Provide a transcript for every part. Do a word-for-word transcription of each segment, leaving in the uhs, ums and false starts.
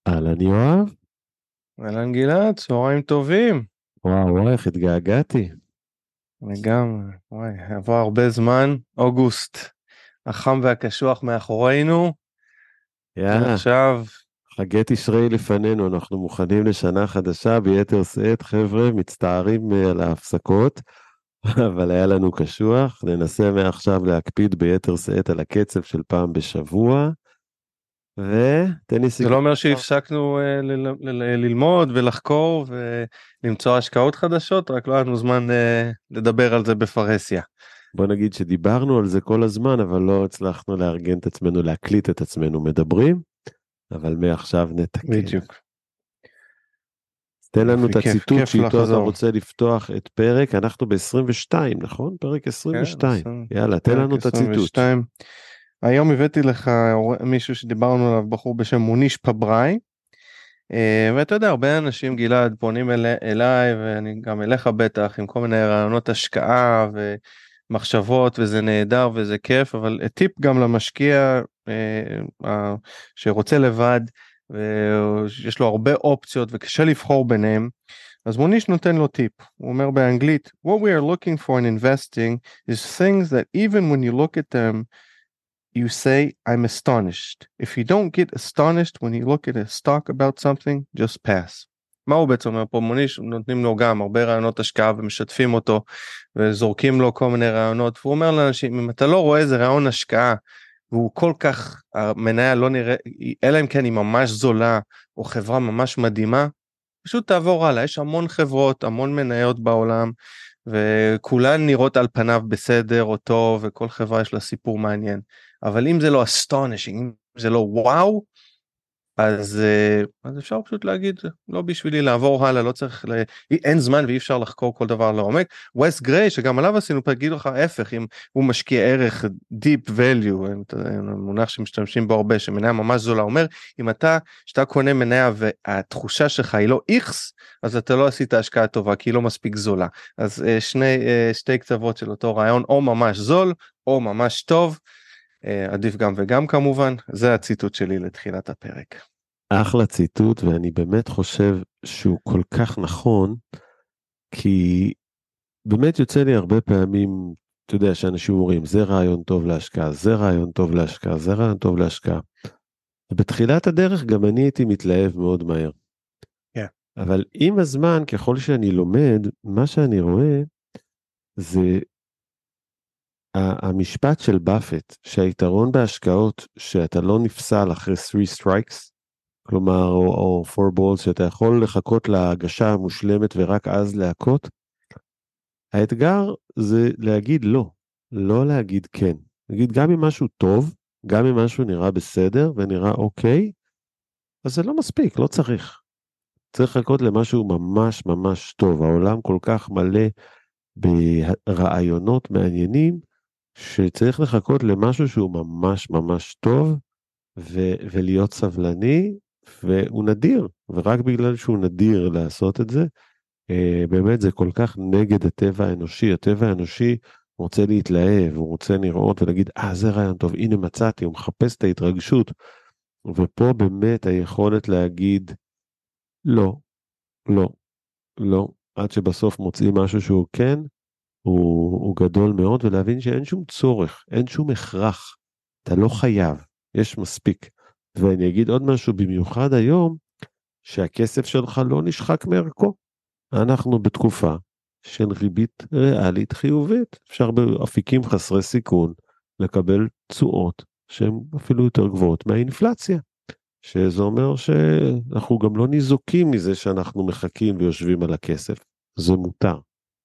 אהלן יואב, אהלן גלעד, צהריים טובים. וואו וואו איך התגעגעתי. לגמרי, וואי, עבר הרבה זמן, אוגוסט, החם והקשוח מאחורינו, יאללה, ועכשיו, חגי תשרי לפנינו, אנחנו מוכנים לשנה חדשה ביתר שאת, חבר'ה, מצטערים אה, על ההפסקות, אבל היה לנו קשוח, ננסה מעכשיו להקפיד ביתר שאת על הקצב של פעם בשבוע, ותן לי זה לא סיכום. אומר שהפסקנו אה, ל- ל- ל- ללמוד ולחקור ולמצוא השקעות חדשות, רק לא היה לנו זמן אה, לדבר על זה בפרהסיה. בוא נגיד שדיברנו על זה כל הזמן, אבל לא הצלחנו לארגן את עצמנו, להקליט את עצמנו מדברים, אבל מעכשיו נתקן. בדיוק. תן לנו יופי, את כיף, הציטוט כיף שאיתו אתה לחזור. רוצה לפתוח את פרק, אנחנו ב-עשרים ושתיים, נכון? פרק כן, עשרים ושתיים. עשרים, יאללה, תן פרק לנו את הציטוט. עשרים ושתיים. היום הבאתי לך מישהו שדיברנו עליו, בחור בשם מוניש פבראי. אה, ואתה יודע, הרבה אנשים, גלעד, פונים אל, אליי ואני גם אליך בטח עם כל מיני רעיונות השקעה ומחשבות, וזה נהדר וזה כיף, אבל טיפ גם למשקיע אה, אה, שרוצה לבד ויש לו הרבה אופציות וקשה לבחור ביניהם. אז מוניש נותן לו טיפ, הוא אומר באנגלית: What we are looking for in investing is things that even when you look at them you say, I'm astonished. If you don't get astonished when you look at a stock about something, just pass. מה הוא בעצם אומר פה? מוניש, נותנים לו גם הרבה רעיונות השקעה ומשתפים אותו וזורקים לו כל מיני רעיונות, והוא אומר לאנשים, אם אתה לא רואה איזה רעיון השקעה והוא כל כך, המניה לא נראה, אלא אם כן היא ממש זולה או חברה ממש מדהימה, פשוט תעבור הלאה. יש המון חברות, המון מניות בעולם, וכולן נראות על פניו בסדר או טוב, וכל חברה יש לה סיפור מעניין. אבל אם זה לא astonishing, אם זה לא וואו, אז, אה, אז אפשר פשוט להגיד, לא בשבילי, לעבור הלאה, לא צריך, ל... אין זמן ואי אפשר לחקור כל דבר לעומק. ווסט גריי, שגם עליו עשינו, תגיד לך ההפך, אם הוא משקיע ערך deep value, מונח שמשתמשים בו הרבה, שמניה ממש זולה, אומר, אם אתה, שאתה קונה מניה והתחושה שלך היא לא איכס, אז אתה לא עשית השקעה טובה, כי היא לא מספיק זולה. אז אה, שני, אה, שתי קצוות של אותו רעיון, או ממש זול, או ממש טוב, עדיף גם וגם כמובן. זה הציטוט שלי לתחילת הפרק. אחלה ציטוט, ואני באמת חושב שהוא כל כך נכון, כי באמת יוצא לי הרבה פעמים, אתה יודע, שאנשים אומרים, זה רעיון טוב להשקעה, זה רעיון טוב להשקעה, זה רעיון טוב להשקעה. ובתחילת הדרך גם אני הייתי מתלהב מאוד מהר. כן. אבל עם הזמן, ככל שאני לומד, מה שאני רואה זה המשפט של באפט, שהיתרון בהשקעות שאתה לא נפסל אחרי three strikes, כלומר, או, או four balls, שאתה יכול לחכות להגשה המושלמת ורק אז להכות, האתגר זה להגיד לא, לא להגיד כן. להגיד גם אם משהו טוב, גם אם משהו נראה בסדר ונראה אוקיי, אז זה לא מספיק, לא צריך. צריך לחכות למשהו ממש ממש טוב. העולם כל כך מלא ברעיונות מעניינים, שצריך לחכות למשהו שהוא ממש ממש טוב, ו- ולהיות סבלני, והוא נדיר, ורק בגלל שהוא נדיר לעשות את זה, אה, באמת זה כל כך נגד הטבע האנושי. הטבע האנושי רוצה להתלהב, הוא רוצה לראות ולהגיד, אה, זה רעיון טוב, הנה מצאתי, הוא מחפש את ההתרגשות, ופה באמת היכולת להגיד, לא, לא, לא, עד שבסוף מוצאים משהו שהוא כן, הוא, הוא גדול מאוד, ולהבין שאין שום צורך, אין שום הכרח, אתה לא חייב, יש מספיק. ואני אגיד עוד משהו, במיוחד היום, שהכסף שלך לא נשחק מערכו. אנחנו בתקופה של ריבית ריאלית חיובית, אפשר באפיקים חסרי סיכון לקבל תשואות שהן אפילו יותר גבוהות מהאינפלציה, שזה אומר שאנחנו גם לא ניזוקים מזה שאנחנו מחכים ויושבים על הכסף, זה מותר.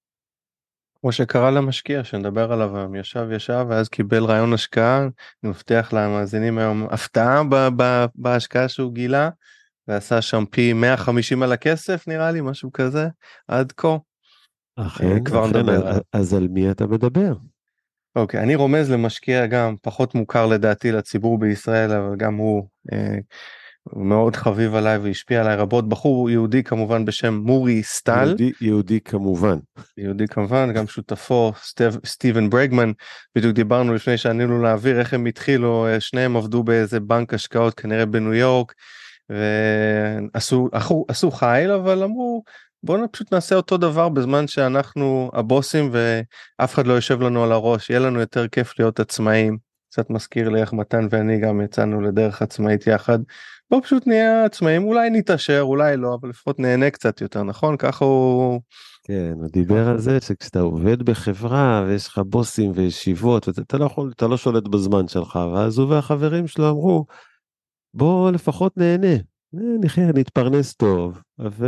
כמו שקרה למשקיע שנדבר עליו היום, ישב ישב ואז קיבל רעיון השקעה. אני מבטיח למאזינים היום הפתעה ב- ב- בהשקעה שהוא גילה, ועשה שם פי מאה וחמישים על הכסף, נראה לי משהו כזה עד כה. אה, אכן, כבר אכן, אז, נדבר עליו. אז על מי אתה מדבר? אוקיי, אני רומז למשקיע גם פחות מוכר לדעתי לציבור בישראל, אבל גם הוא אה, הוא מאוד חביב עליי והשפיע עליי רבות, בחור יהודי כמובן בשם מורי סטל. יהודי, יהודי כמובן. יהודי כמובן, גם שותפו סטיב, סטיבן ברגמן. בדיוק דיברנו לפני שענינו לאוויר איך הם התחילו, שניהם עבדו באיזה בנק השקעות כנראה בניו יורק, ועשו עשו, עשו חייל, אבל אמרו בואו פשוט נעשה אותו דבר בזמן שאנחנו הבוסים ואף אחד לא יושב לנו על הראש, יהיה לנו יותר כיף להיות עצמאים. קצת מזכיר לי איך מתן ואני גם יצאנו לדרך עצמאית יחד. בואו פשוט נהיה עצמאים, אולי נתעשר, אולי לא, אבל לפחות נהנה קצת יותר, נכון? ככה הוא... כן, הוא דיבר על זה שכשאתה עובד בחברה ויש לך בוסים וישיבות, ואתה לא יכול, אתה לא שולט בזמן שלך, ואז הוא והחברים שלו אמרו, בוא לפחות נהנה, נחיה, נתפרנס טוב, ו...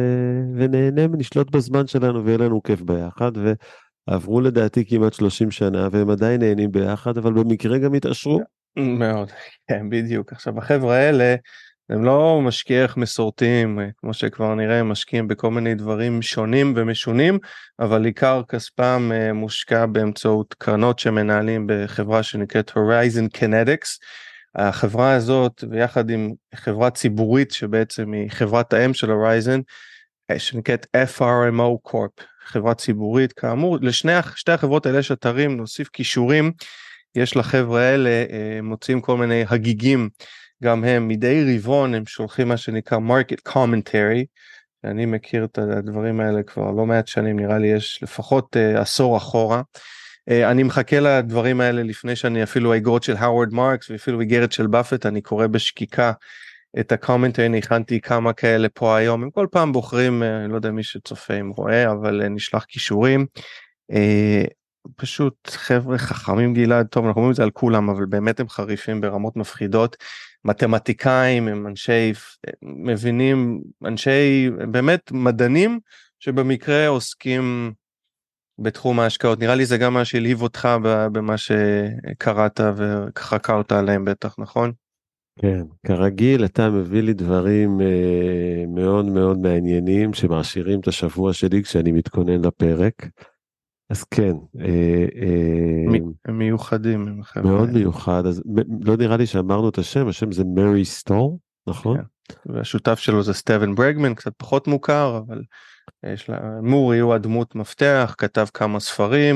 ונהנה ונשלוט בזמן שלנו ויהיה לנו כיף ביחד, ועברו לדעתי כמעט שלושים שנה, והם עדיין נהנים ביחד, אבל במקרה גם התעשרו. מאוד, כן, בדיוק. עכשיו החבר'ה האלה הם לא משקיעי ערך מסורתיים, כמו שכבר נראה, הם משקיעים בכל מיני דברים שונים ומשונים, אבל עיקר כספם מושקע באמצעות קרנות שמנהלים בחברה שנקראת Horizon Kinetics. החברה הזאת ויחד עם חברה ציבורית שבעצם היא חברת האם של Horizon, שנקראת F R M O Corp, חברה ציבורית. כאמור, לשני שתי החברות האלה יש אתרים, נוסיף קישורים, יש לחבר'ה האלה, מוצאים כל מיני הגיגים, גם הם מדי רבעון הם שולחים מה שנקרא market commentary, אני מכיר את הדברים האלה כבר לא מעט שנים, נראה לי יש לפחות uh, עשור אחורה, uh, אני מחכה לדברים האלה לפני שאני אפילו האגרות של הווארד מרקס, ואפילו איגרת של באפט, אני קורא בשקיקה את הקומנטרי, אני הכנתי כמה כאלה פה היום, הם כל פעם בוחרים, uh, לא יודע מי שצופה אם רואה, אבל uh, נשלח קישורים, uh, פשוט חבר'ה חכמים גלעד, טוב אנחנו אומרים את זה על כולם, אבל באמת הם חריפים ברמות מפחידות, מתמטיקאים, הם אנשי מבינים, אנשי באמת מדענים, שבמקרה עוסקים בתחום ההשקעות, נראה לי זה גם מה שהלהיב אותך במה שקראת וחקרת עליהם בטח, נכון? כן, כרגיל אתה מביא לי דברים אה, מאוד מאוד מעניינים, שמעשירים את השבוע שלי כשאני מתכונן לפרק. אז כן, אה, אה, הם מיוחדים, הם מאוד מיוחד, אז לא נראה לי שאמרנו את השם, השם זה מרי סטור, נכון? כן. והשותף שלו זה סטבן ברגמן, קצת פחות מוכר, אבל יש לה, מורי הוא הדמות מפתח, כתב כמה ספרים,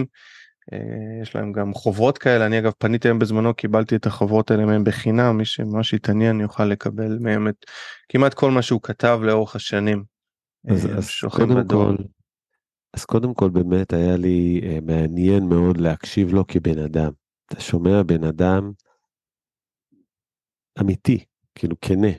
יש להם גם חוברות כאלה, אני אגב פניתי להם בזמנו, קיבלתי את החוברות האלה מהם בחינם, מי שממש יתעניין יוכל לקבל מהם את כמעט כל מה שהוא כתב לאורך השנים. אז, אז קודם כל, אז קודם כל באמת היה לי uh, מעניין מאוד להקשיב לו כבן אדם. אתה שומע בן אדם אמיתי, כאילו כנה.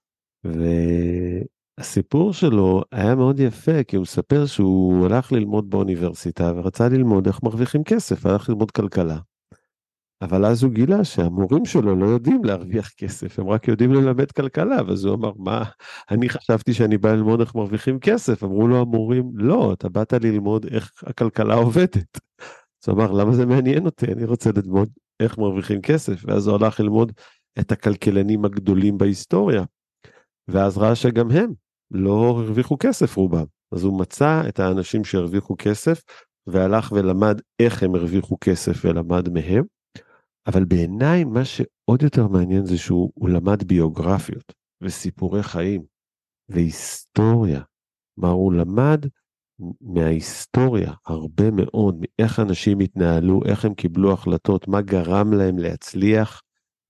והסיפור שלו היה מאוד יפה, כי הוא מספר שהוא הלך ללמוד באוניברסיטה ורצה ללמוד איך מרוויחים כסף, הלך ללמוד כלכלה. אבל אז הוא גילה שהמורים שלו לא יודעים להרוויח כסף, הם רק יודעים ללמד כלכלה, ואז הוא אמר, מה, אני חשבתי שאני בא ללמוד איך מרוויחים כסף, אמרו לו המורים, לא, אתה באת ללמוד איך הכלכלה עובדת. אז הוא אמר, למה זה מעניין אותי? אני רוצה ללמוד איך מרוויחים כסף, ואז הוא הלך ללמוד את הכלכלנים הגדולים בהיסטוריה, ואז ראה שגם הם לא הרוויחו כסף רובם, אז הוא מצא את האנשים שהרוויחו כסף, והלך ולמד איך הם הרוויחו כסף ולמד מהם, אבל בעיניי מה שעוד יותר מעניין זה שהוא למד ביוגרפיות וסיפורי חיים והיסטוריה. מה הוא למד מההיסטוריה הרבה מאוד, מאיך אנשים התנהלו, איך הם קיבלו החלטות, מה גרם להם להצליח,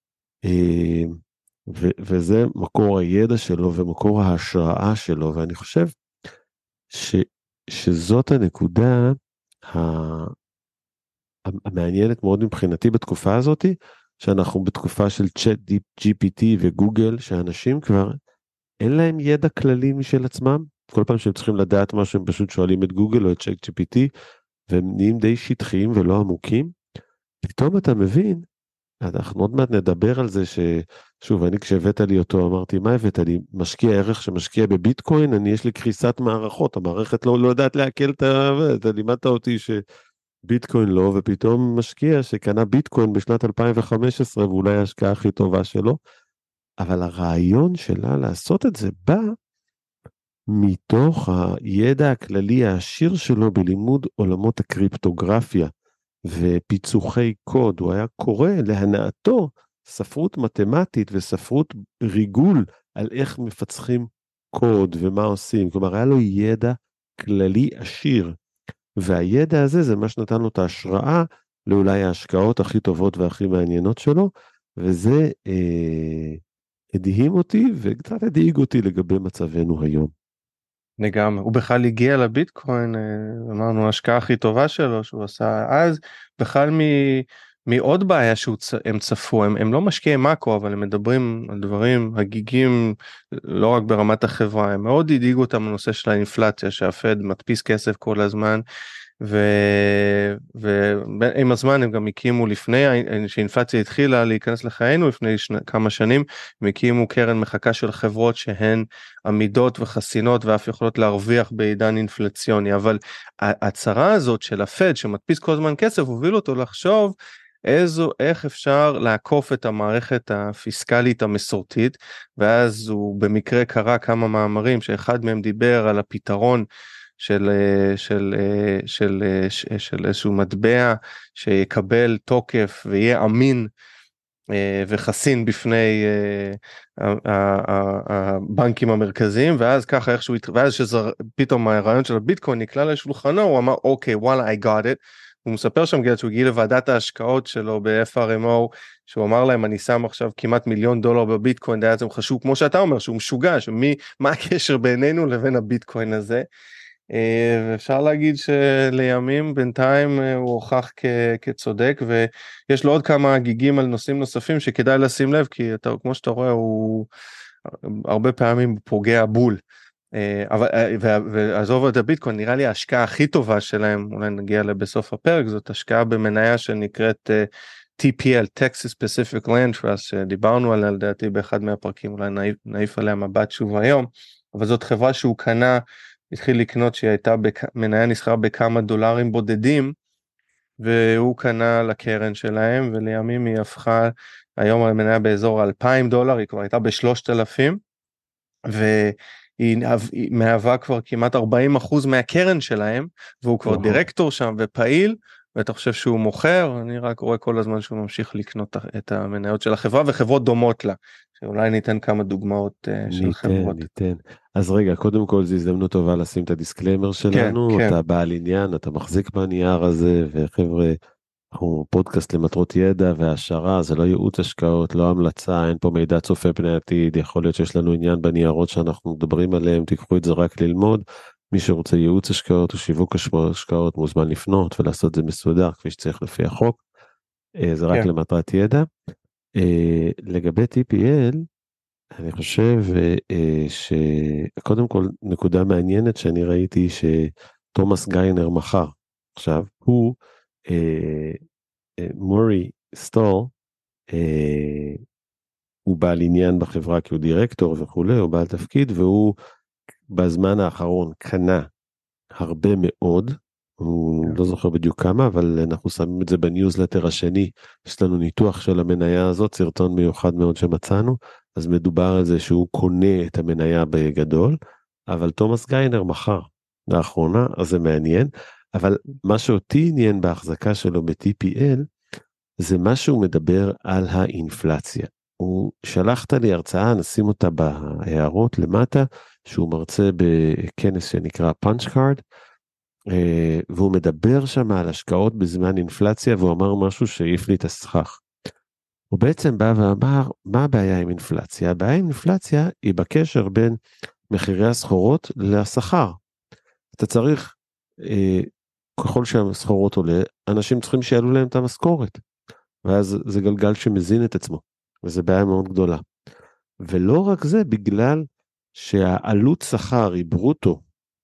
ו- וזה מקור הידע שלו ומקור ההשראה שלו, ואני חושב ש- שזאת הנקודה ה- המעניינת מאוד מבחינתי בתקופה הזאת, שאנחנו בתקופה של צ'אט ג'י פי טי וגוגל, שאנשים כבר אין להם ידע כללי משל עצמם, כל פעם שהם צריכים לדעת מה שהם פשוט שואלים את גוגל או את צ'אט ג'י פי טי, והם נהיים די שטחיים ולא עמוקים, פתאום אתה מבין, אנחנו עוד מעט נדבר על זה ששוב, אני כשהבאת לי אותו אמרתי, מה הבאת לי? משקיע ערך שמשקיע בביטקוין, אני יש לי קריסת מערכות, המערכת לא, לא יודעת להקל את ה... אתה לימדת אותי ש... ביטקוין לא, ופתאום משקיע שקנה ביטקוין בשנת אלפיים וחמש עשרה, ואולי ההשקעה הכי טובה שלו, אבל הרעיון שלה לעשות את זה בא מתוך הידע הכללי העשיר שלו בלימוד עולמות הקריפטוגרפיה ופיצוחי קוד. הוא היה קורא להנאתו ספרות מתמטית וספרות ריגול על איך מפצחים קוד ומה עושים, כלומר היה לו ידע כללי עשיר, והידע הזה זה מה שנתן לו את ההשראה לאולי ההשקעות הכי טובות והכי מעניינות שלו, וזה אה, הדהים אותי וקצת הדאיג אותי לגבי מצבנו היום. לגמרי, הוא בכלל הגיע לביטקוין, אה, אמרנו ההשקעה הכי טובה שלו שהוא עשה אז, בכלל מ, מעוד בעיה שהם צפו, הם, הם לא משקיעי מאקרו אבל הם מדברים על דברים הגיגים לא רק ברמת החברה, הם מאוד הדאיגו אותם בנושא של האינפלציה שהפד מדפיס כסף כל הזמן, ועם הזמן הם גם הקימו לפני שהאינפלציה התחילה להיכנס לחיינו לפני שני, כמה שנים, הם הקימו קרן מחקה של חברות שהן עמידות וחסינות ואף יכולות להרוויח בעידן אינפלציוני, אבל הצרה הזאת של הפד שמדפיס כל הזמן כסף הוביל אותו לחשוב איזו, איך אפשר לעקוף את המערכת הפיסקלית המסורתית, ואז הוא במקרה קרא כמה מאמרים שאחד מהם דיבר על הפתרון של, של, של, של, של איזשהו מטבע שיקבל תוקף ויהיה אמין וחסין בפני הבנקים המרכזיים, ואז ככה איכשהו, ואז שפתאום הרעיון של הביטקוין נקלע לשולחנו, הוא אמר אוקיי וואלה I got it, הוא מספר שם גלד שהוא הגיע לוועדת ההשקעות שלו ב-אף אר אם או, שהוא אמר להם אני שם עכשיו כמעט מיליון דולר בביטקוין, זה היה חשוב כמו שאתה אומר שהוא משוגע, שמי, מה הקשר בינינו לבין הביטקוין הזה, ואפשר להגיד שלימים בינתיים הוא הוכח כצודק, ויש לו עוד כמה גיגים על נושאים נוספים שכדאי לשים לב, כי אתה, כמו שאתה רואה הוא הרבה פעמים פוגע בול, אבל ועזוב את הביטקוין, נראה לי ההשקעה הכי טובה שלהם, אולי נגיע לבסוף הפרק, זאת השקעה במניה שנקראת טי פי אל, Texas Pacific Land Trust, שדיברנו עליה לדעתי באחד מהפרקים, אולי נעיף, נעיף עליה מבט שוב היום, אבל זאת חברה שהוא קנה, התחיל לקנות שהיא הייתה מניה נסחרה בכמה דולרים בודדים, והוא קנה לקרן שלהם, ולימים היא הפכה, היום המניה באזור אלפיים דולר, היא כבר הייתה בשלושת אלפים, והיא מהווה כבר כמעט ארבעים אחוז מהקרן שלהם, והוא כבר דירקטור שם ופעיל, ואתה חושב שהוא מוכר, אני רק רואה כל הזמן שהוא ממשיך לקנות את המניות של החברה, וחברות דומות לה, שאולי ניתן כמה דוגמאות של ניתן, חברות. ניתן. אז רגע, קודם כל זו הזדמנות טובה לשים את הדיסקליימר שלנו, כן, אתה כן. בעל עניין, אתה מחזיק בנייר הזה, וחבר'ה, אנחנו פודקאסט למטרות ידע והשערה, זה לא ייעוץ השקעות, לא המלצה, אין פה מידע צופה פני עתיד, יכול להיות שיש לנו עניין בניירות שאנחנו מדברים עליהם, תיקחו את זה רק ללמוד, מי שרוצה ייעוץ השקעות או שיווק השקעות מוזמן לפנות ולעשות זה מסודר כפי שצריך לפי החוק, זה רק כן. למטרת ידע. לגבי טי פי אל, אני חושב שקודם כל נקודה מעניינת שאני ראיתי שתומאס גיינר מכר, עכשיו הוא מורי סטול, הוא בעל עניין בחברה כי הוא דירקטור וכולי, הוא בעל תפקיד, והוא בזמן האחרון קנה הרבה מאוד, הוא לא זוכר בדיוק כמה, אבל אנחנו שמים את זה בניוזלטר השני, יש לנו ניתוח של המניה הזאת, סרטון מיוחד מאוד שמצאנו, אז מדובר על זה שהוא קונה את המניה בגדול, אבל תומאס גיינר מכר לאחרונה, אז זה מעניין, אבל מה שאותי עניין בהחזקה שלו ב-טי פי אל, זה מה שהוא מדבר על האינפלציה. הוא שלחת לי הרצאה, נשים אותה בהערות למטה, שהוא מרצה בכנס שנקרא פאנץ' קארד, והוא מדבר שם על השקעות בזמן אינפלציה, והוא אמר משהו שהעיף לי את הסכך. הוא בעצם בא ואמר, מה הבעיה עם אינפלציה? הבעיה עם אינפלציה היא בקשר בין מחירי הסחורות לשכר. אתה צריך, אה, ככל שהסחורות עולה, אנשים צריכים שיעלו להם את המשכורת, ואז זה גלגל שמזין את עצמו, וזה בעיה מאוד גדולה. ולא רק זה, בגלל שהעלות שכר היא ברוטו,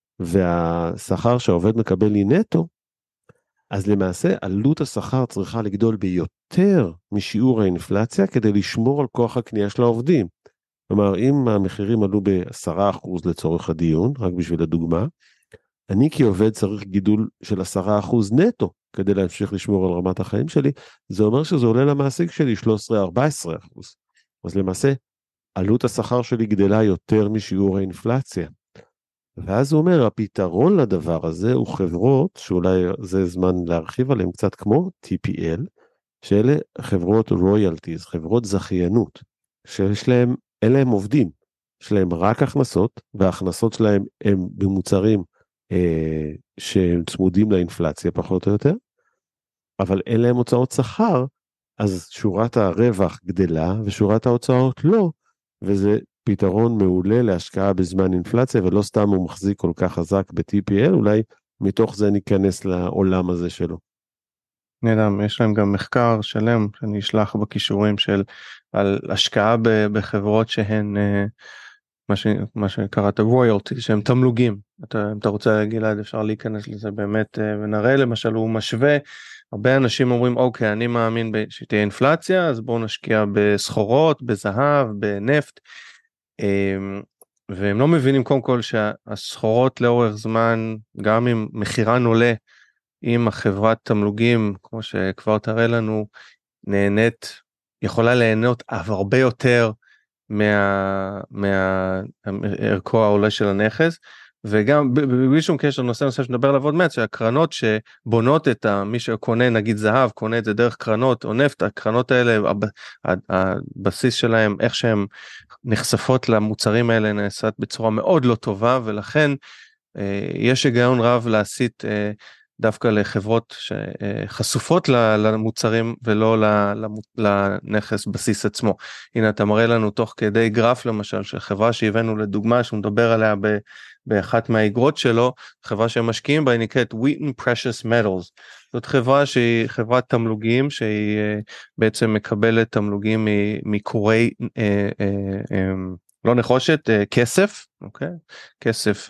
והשכר שהעובד מקבל היא נטו, אז למעשה עלות השכר צריכה לגדול ביותר משיעור האינפלציה, כדי לשמור על כוח הקנייה של העובדים. כלומר, אם המחירים עלו ב-עשרה אחוז לצורך הדיון, רק בשביל הדוגמה, אני כעובד צריך גידול של עשרה אחוז נטו, כדי להמשיך לשמור על רמת החיים שלי, זה אומר שזה עולה למעסיק שלי שלושה עשר ארבע עשרה אחוז. אז למעשה, עלות השכר שלי גדלה יותר משיעור האינפלציה. ואז הוא אומר, הפתרון לדבר הזה הוא חברות, שאולי זה זמן להרחיב עליהן קצת כמו טי פי אל, שאלה חברות רויאלטיז, חברות זכיינות, שיש להם, אין להם עובדים, יש להם רק הכנסות, וההכנסות שלהם הם במוצרים אה, שהם צמודים לאינפלציה פחות או יותר, אבל אין להם הוצאות שכר, אז שורת הרווח גדלה, ושורת ההוצאות לא, וזה פתרון מעולה להשקעה בזמן אינפלציה, ולא סתם הוא מחזיק כל כך חזק ב-טי פי אל, אולי מתוך זה ניכנס לעולם הזה שלו. נדע, יש להם גם מחקר שלם שאני אשלח בכישורים של על השקעה ב- בחברות שהן אה, מה, ש, מה שקראת רויאלטי, שהם תמלוגים. אתה, אם אתה רוצה גלעד אפשר להיכנס לזה באמת, אה, ונראה למשל הוא משווה, הרבה אנשים אומרים אוקיי אני מאמין שתהיה אינפלציה אז בואו נשקיע בסחורות, בזהב, בנפט, אה, והם לא מבינים קודם כל שהסחורות לאורך זמן גם אם מחירן עולה, אם החברת תמלוגים, כמו שכבר תראה לנו, נהנית, יכולה ליהנות הרבה יותר מה, מה, ערכו העולה של הנכס, וגם בלי שום קשר נושא נושא שנדבר עליו עוד מעט, שהקרנות שבונות את מי שקונה נגיד זהב, קונה את זה דרך קרנות או נפט, הקרנות האלה, הבסיס שלהם, איך שהן נחשפות למוצרים האלה נעשית בצורה מאוד לא טובה, ולכן יש היגיון רב להסיט דווקא לחברות שחשופות למוצרים ולא לנכס בסיס עצמו. הנה אתה מראה לנו תוך כדי גרף למשל של חברה שהבאנו לדוגמה שהוא מדבר עליה באחת מהאגרות שלו, חברה שהם משקיעים בה היא נקראת Wheaton Precious Metals. זאת חברה שהיא חברת תמלוגים שהיא בעצם מקבלת תמלוגים מקורי לא נחושת, כסף, אוקיי? כסף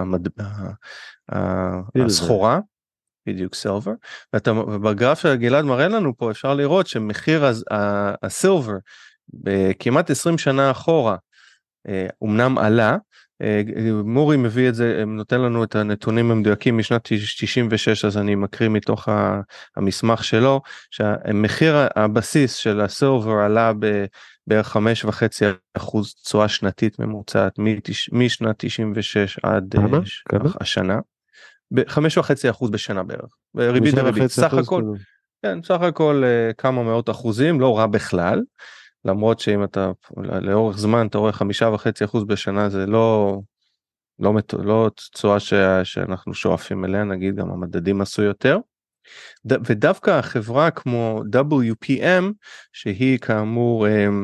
הסחורה. בדיוק סילבר, ובגרף של גלעד מראה לנו פה אפשר לראות שמחיר הסילבר בכמעט עשרים שנה אחורה אומנם עלה, מורי מביא את זה, נותן לנו את הנתונים המדויקים משנת תשעים ושש, אז אני מקריא מתוך המסמך שלו, שהמחיר הבסיס של הסילבר עלה בערך חמש וחצי אחוז תשואה שנתית ממוצעת משנת תשעים ושש עד השנה. בחמש וחצי אחוז בשנה בערך, ריבית דריבית, סך הכל, כן, סך הכל כמה מאות אחוזים, לא רע בכלל, למרות שאם אתה לאורך זמן אתה רואה חמישה וחצי אחוז בשנה זה לא, לא, לא תשואה שאנחנו שואפים אליה, נגיד גם המדדים עשו יותר, ודווקא החברה כמו דאבליו פי אם, שהיא כאמור,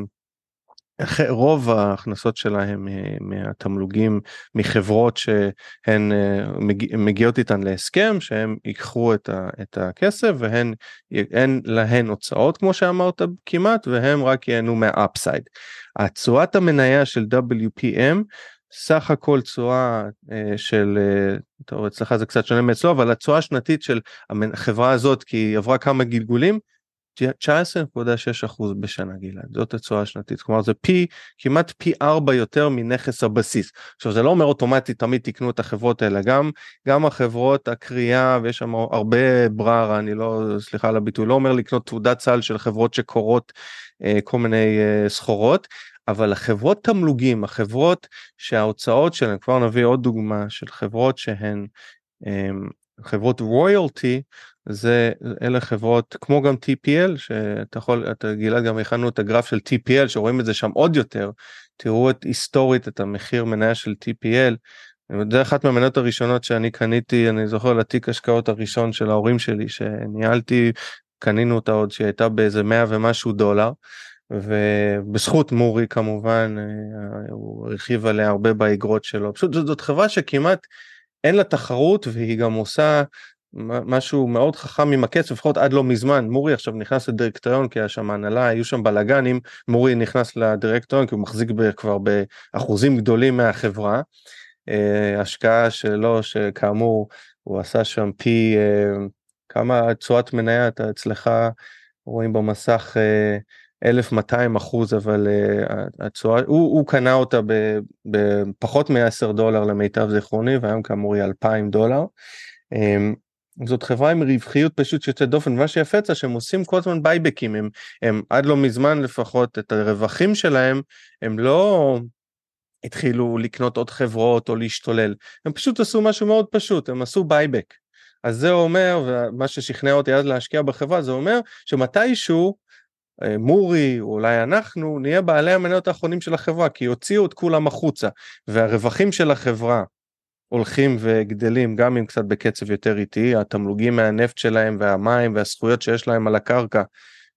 רוב ההכנסות שלהם מהתמלוגים מחברות שהן מגיעות איתן להסכם שהם ייקחו את, ה, את הכסף והן אין להן הוצאות כמו שאמרת כמעט והם רק ייהנו מהאפסייד. התשואת המניה של דאבליו פי אם סך הכל תשואה של, טוב אצלך זה קצת שונה מאצלו, אבל התשואה השנתית של החברה הזאת כי היא עברה כמה גלגולים תשע עשרה נקודה שש אחוז בשנה גלעד, זאת התשואה השנתית, כלומר זה פי, כמעט פי ארבע יותר מנכס הבסיס. עכשיו זה לא אומר אוטומטית תמיד תקנו את החברות האלה, גם, גם החברות הקריאה ויש שם הרבה בררה, אני לא, סליחה על הביטוי, לא אומר לקנות תעודת סל של חברות שקורות אה, כל מיני אה, סחורות, אבל החברות תמלוגים, החברות שההוצאות שלהן, כבר נביא עוד דוגמה של חברות שהן אה, חברות רויאלטי, זה אלה חברות כמו גם טי פי אל שאתה יכול, אתה גלעד גם הכנו את הגרף של טי פי אל שרואים את זה שם עוד יותר, תראו את היסטורית את המחיר מניה של טי פי אל, זה אחת מהמניות הראשונות שאני קניתי, אני זוכר לתיק השקעות הראשון של ההורים שלי שניהלתי, קנינו אותה עוד שהיא הייתה באיזה מאה ומשהו דולר, ובזכות מורי כמובן, הוא רכיב עליה הרבה באגרות שלו, פשוט זאת, זאת חברה שכמעט אין לה תחרות והיא גם עושה משהו מאוד חכם עם הכסף, לפחות עד לא מזמן, מורי עכשיו נכנס לדירקטוריון, כי היה שם הנהלה, היו שם בלגנים, מורי נכנס לדירקטוריון, כי הוא מחזיק כבר באחוזים גדולים מהחברה, השקעה שלו, שכאמור, הוא עשה שם פי, כמה תשואת מניה, אתה אצלך, רואים במסך, אלף ומאתיים אחוז, אבל התשואה, הוא, הוא קנה אותה בפחות מ-עשרה דולר למיטב זיכרוני, והיום כאמור היא אלפיים דולר, זאת חברה עם רווחיות פשוט שיוצאת דופן, מה שיפצה שהם עושים כל הזמן בייבקים, הם, הם עד לא מזמן לפחות את הרווחים שלהם, הם לא התחילו לקנות עוד חברות או להשתולל, הם פשוט עשו משהו מאוד פשוט, הם עשו בייבק, אז זה אומר, ומה ששכנע אותי אז להשקיע בחברה, זה אומר שמתישהו, מורי, או אולי אנחנו, נהיה בעלי המניות האחרונים של החברה, כי יוציאו את כולם החוצה, והרווחים של החברה, הולכים וגדלים גם אם קצת בקצב יותר איטי, התמלוגים מהנפט שלהם והמים והזכויות שיש להם על הקרקע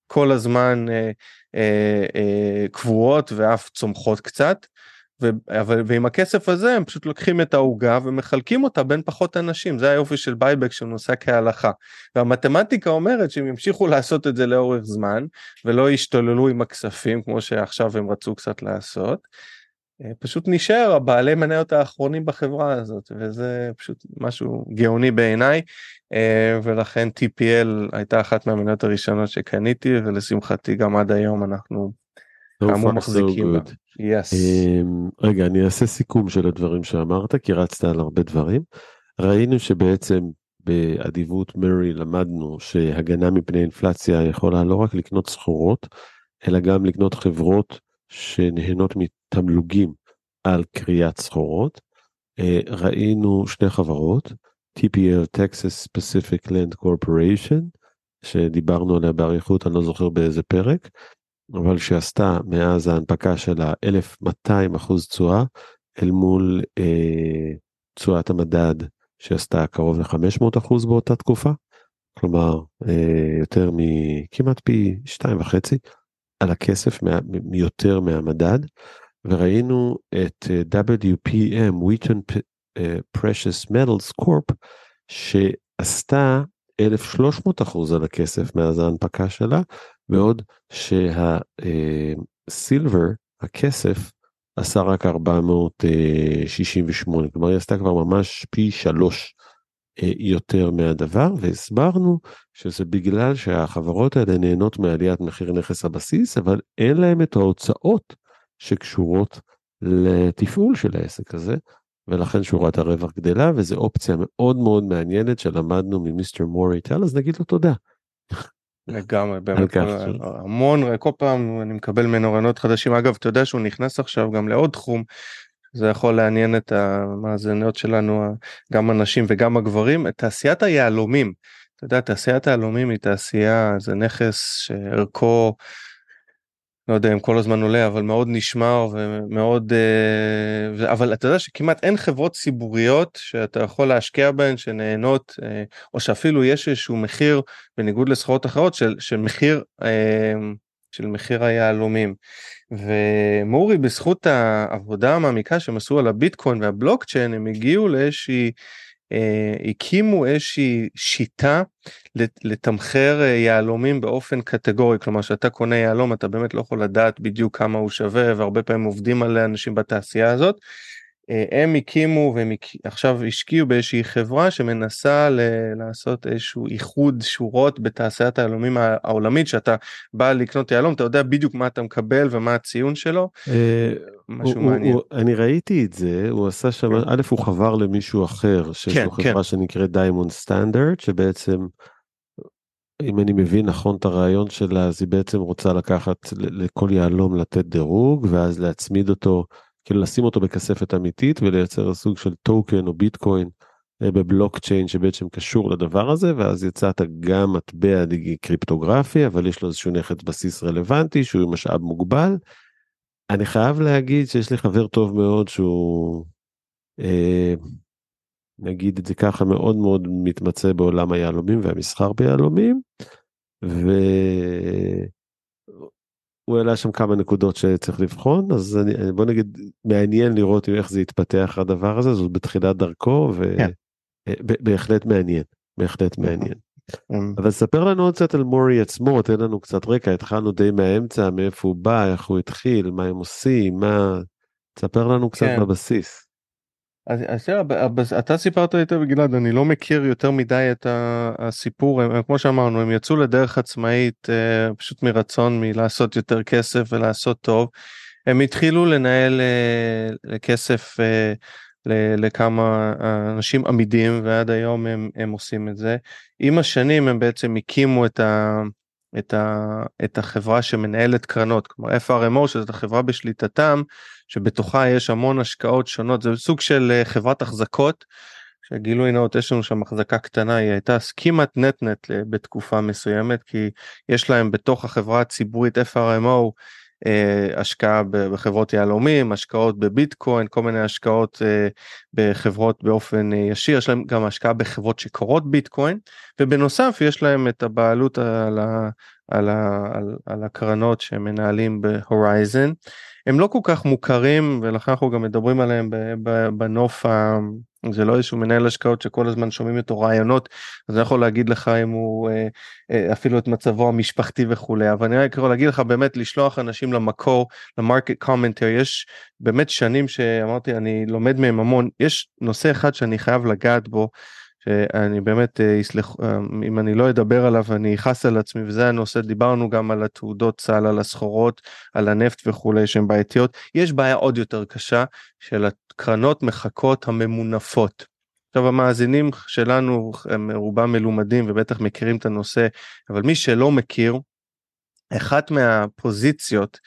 כל הזמן אה, אה, אה, קבועות ואף צומחות קצת, ו, אבל, ועם הכסף הזה הם פשוט לוקחים את העוגה ומחלקים אותה בין פחות אנשים, זה היופי של בייבק שנוסע כהלכה, והמתמטיקה אומרת שהם ימשיכו לעשות את זה לאורך זמן, ולא ישתוללו עם הכספים כמו שעכשיו הם רצו קצת לעשות, פשוט נשאר הבעלי מניות האחרונים בחברה הזאת, וזה פשוט משהו גאוני בעיניי, ולכן טי פי אל הייתה אחת מהמניות הראשונות שקניתי, ולשמחתי גם עד היום אנחנו So כאמור far so מחזיקים בה. good. Yes. Um, רגע, אני אעשה סיכום של הדברים שאמרת, כי רצת על הרבה דברים. ראינו שבעצם באדיבות מרי למדנו שהגנה מפני אינפלציה יכולה לא רק לקנות סחורות, אלא גם לקנות חברות שנהנות מתמלוגים על קריאת סחורות. ראינו שני חברות, טי פי אל Texas Pacific Land Corporation, שדיברנו עליה באריכות, אני לא זוכר באיזה פרק, אבל שעשתה מאז ההנפקה שלה אלף ומאתיים אחוז תשואה, אל מול אה, תשואת המדד שעשתה קרוב ל-חמש מאות אחוז באותה תקופה, כלומר אה, יותר מכמעט פי שתיים וחצי על הכסף מה, מיותר מהמדד, וראינו את דאבליו פי אם, Wheaton Precious Metals Corp, שעשתה אלף ושלוש מאות אחוז על הכסף מאז ההנפקה שלה, בעוד שהסילבר, הכסף, עשה רק ארבע מאות שישים ושמונה, כלומר היא עשתה כבר ממש פי שלוש יותר מהדבר, והסברנו שזה בגלל שהחברות האלה נהנות מעליית מחיר נכס הבסיס, אבל אין להם את ההוצאות שקשורות לתפעול של העסק הזה, ולכן שורת הרווח גדלה, וזו אופציה מאוד מאוד מעניינת שלמדנו ממיסטר מוריטל, אז נגיד לו תודה. לגמרי, באמת כל, המון, כל פעם אני מקבל ממנו רעיונות חדשים, אגב אתה יודע שהוא נכנס עכשיו גם לעוד תחום, זה יכול לעניין את המאזינות שלנו, גם הנשים וגם הגברים, את תעשיית היהלומים, אתה יודע, תעשיית היהלומים היא תעשייה, זה נכס שערכו, לא יודע אם כל הזמן עולה, אבל מאוד נשמר ומאוד, אבל אתה יודע שכמעט אין חברות ציבוריות שאתה יכול להשקיע בהן שנהנות, או שאפילו יש איזשהו מחיר בניגוד לסחורות אחרות של, של מחיר, של מחיר היהלומים. ומורי בזכות העבודה המעמיקה שהם עשו על הביטקוין והבלוקצ'יין, הם הגיעו לאיזושהי, הקימו איזושהי שיטה לתמחר יהלומים באופן קטגורי, כלומר שאתה קונה יהלום אתה באמת לא יכול לדעת בדיוק כמה הוא שווה, והרבה פעמים עובדים על אנשים בתעשייה הזאת, הם הקימו והם עכשיו השקיעו באיזושהי חברה שמנסה לעשות איזשהו איחוד שורות בתעשיית היהלומים העולמית, שאתה בא לקנות יהלום אתה יודע בדיוק מה אתה מקבל ומה הציון שלו, משהו מעניין. אני ראיתי את זה, הוא עשה שם, א' הוא חבר למישהו אחר, שיש לו חברה שנקראת דיימונד סטנדרט, שבעצם אם אני מבין נכון את הרעיון שלה, אז היא בעצם רוצה לקחת לכל יהלום לתת דירוג, ואז להצמיד אותו, כאילו לשים אותו בכספת אמיתית, ולייצר סוג של טוקן או ביטקוין בבלוקצ'יין שבעצם קשור לדבר הזה, ואז יצאת גם מטבע קריפטוגרפי, אבל יש לו איזשהו נכס בסיס רלוונטי, שהוא משאב מוגבל. אני חייב להגיד שיש לי חבר טוב מאוד, שהוא, אה, נגיד את זה ככה, מאוד מאוד מתמצא בעולם היהלומים והמסחר ביהלומים, והוא העלה שם כמה נקודות שצריך לבחון, אז אני, בוא נגיד, מעניין לראות איך זה יתפתח הדבר הזה, זאת בתחילת דרכו, ובהחלט מעניין, בהחלט מעניין. אבל ספר לנו עוד קצת על מורי עצמו, תן לנו קצת רקע, התחלנו די מהאמצע, מאיפה הוא בא, איך הוא התחיל, מה הם עושים, מה... תספר לנו קצת בבסיס. אז, אז אתה סיפרת יותר בגלעד, אני לא מכיר יותר מדי את הסיפור, הם, כמו שאמרנו, הם יצאו לדרך עצמאית, פשוט מרצון מלעשות יותר כסף ולעשות טוב, הם התחילו לנהל כסף לכמה אנשים עמידים, ועד היום הם, הם עושים את זה. עם השנים הם בעצם הקימו את ה... את, ה, את החברה שמנהלת קרנות, כמו אף אר אם או, שזאת החברה בשליטתם, שבתוכה יש המון השקעות שונות, זה סוג של חברת החזקות, שגילוי נאות יש לנו שם החזקה קטנה, היא הייתה כמעט נט-נט בתקופה מסוימת, כי יש להם בתוך החברה הציבורית אף אר אם או, השקעה בחברות יהלומים, השקעות בביטקוין, כל מיני השקעות בחברות באופן ישיר, יש להם גם השקעה בחברות שקורות ביטקוין, ובנוסף יש להם את הבעלות על, על, ה, על, על הקרנות שהם מנהלים בהורייזן. הם לא כל כך מוכרים ולכן אנחנו גם מדברים עליהם בנוף, זה לא איזשהו מנהל השקעות שכל הזמן שומעים איתו רעיונות, אז אני יכול להגיד לך אם הוא אפילו את מצבו המשפחתי וכולי, אבל אני יכול להגיד לך באמת לשלוח אנשים למקור, למרקט קומנטרי, יש באמת שנים שאמרתי אני לומד מהם המון, יש נושא אחד שאני חייב לגעת בו, שאני באמת אסלח, אם אני לא אדבר עליו אני אכעס על עצמי, וזה הנושא, דיברנו גם על התעודות סל, על הסחורות, על הנפט וכולי שהן בעייתיות, יש בעיה עוד יותר קשה של הקרנות מחכות הממונפות. עכשיו המאזינים שלנו הם רובם מלומדים ובטח מכירים את הנושא, אבל מי שלא מכיר, אחת מהפוזיציות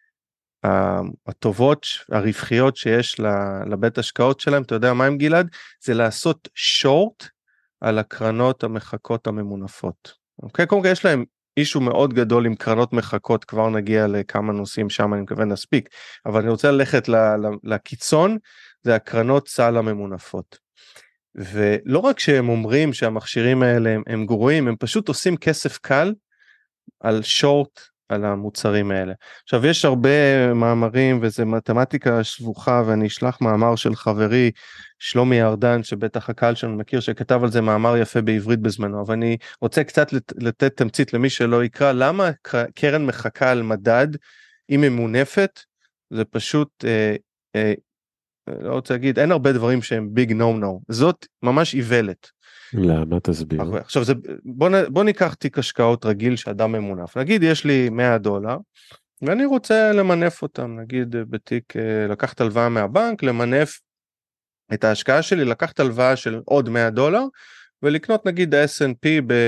הטובות, הרווחיות שיש לבית השקעות שלהם, אתה יודע מה הם גלעד? זה לעשות שורט על הקרנות המחכות הממונפות. אוקיי? קודם כל יש להם אישו מאוד גדול עם קרנות מחכות, כבר נגיע לכמה נושאים שם, אני מקווה נספיק, אבל אני רוצה ללכת לקיצון, זה הקרנות סל הממונפות. ולא רק שהם אומרים שהמכשירים האלה הם, הם גרועים, הם פשוט עושים כסף קל על שורט, על המוצרים האלה. עכשיו יש הרבה מאמרים וזה מתמטיקה שבוכה, ואני אשלח מאמר של חברי שלומי ירדן שבטח הקהל שלנו מכיר, שכתב על זה מאמר יפה בעברית בזמנו, אבל אני רוצה קצת לתת תמצית למי שלא יקרא, למה קרן מחכה על מדד היא ממונפת, זה פשוט אה, אה, לא רוצה להגיד, אין הרבה דברים שהם ביג נו נו, זאת ממש איוולת. למה? תסביר. עכשיו זה, בוא, בוא ניקח תיק השקעות רגיל שאדם ממונף, נגיד יש לי מאה דולר, ואני רוצה למנף אותם, נגיד בתיק, לקחת הלוואה מהבנק, למנף את ההשקעה שלי, לקחת הלוואה של עוד מאה דולר, ולקנות נגיד ה-אס אנד פי, ב,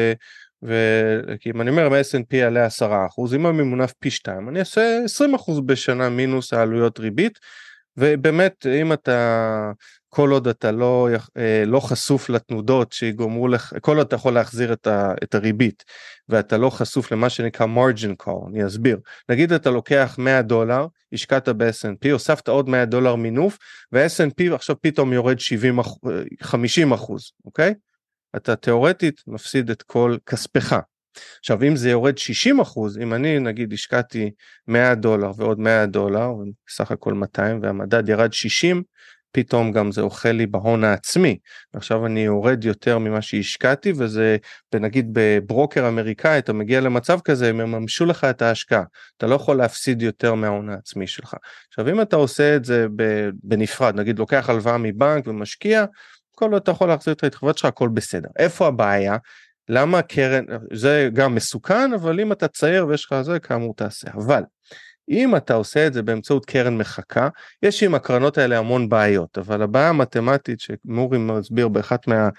וכי אם אני אומר ה-אס אנד פי עליה עשרה אחוז, אם הממונף פי שתיים, אני אעשה עשרים אחוז בשנה מינוס העלויות ריבית, ובאמת אם אתה, כל עוד אתה לא, לא חשוף לתנודות שיגומרו לך, כל עוד אתה יכול להחזיר את, ה, את הריבית, ואתה לא חשוף למה שנקרא margin call, אני אסביר, נגיד אתה לוקח מאה דולר, השקעת ב-אס אנד פי, הוספת עוד מאה דולר מינוף, וה-אס אנד פי עכשיו פתאום יורד שבעים, חמישים אחוז, אוקיי? אתה תיאורטית מפסיד את כל כספך. עכשיו אם זה יורד שישים אחוז, אם אני נגיד השקעתי מאה דולר ועוד מאה דולר, בסך הכל מאתיים, והמדד ירד שישים, פתאום גם זה אוכל לי בהון העצמי, עכשיו אני יורד יותר ממה שהשקעתי, וזה נגיד בברוקר אמריקאי, אתה מגיע למצב כזה, הם מממשו לך את ההשקעה, אתה לא יכול להפסיד יותר מההון העצמי שלך. עכשיו אם אתה עושה את זה בנפרד, נגיד לוקח הלוואה מבנק ומשקיע, כל עוד אתה יכול להחזיר את ההתחייבויות שלך, הכל בסדר. איפה הבעיה? למה קרן, זה גם מסוכן, אבל אם אתה צעיר ויש לך זה, כאמור תעשה. אבל אם אתה עושה את זה באמצעות קרן מחכה, יש עם הקרנות האלה המון בעיות, אבל הבעיה המתמטית שמורי מסביר באחת מה,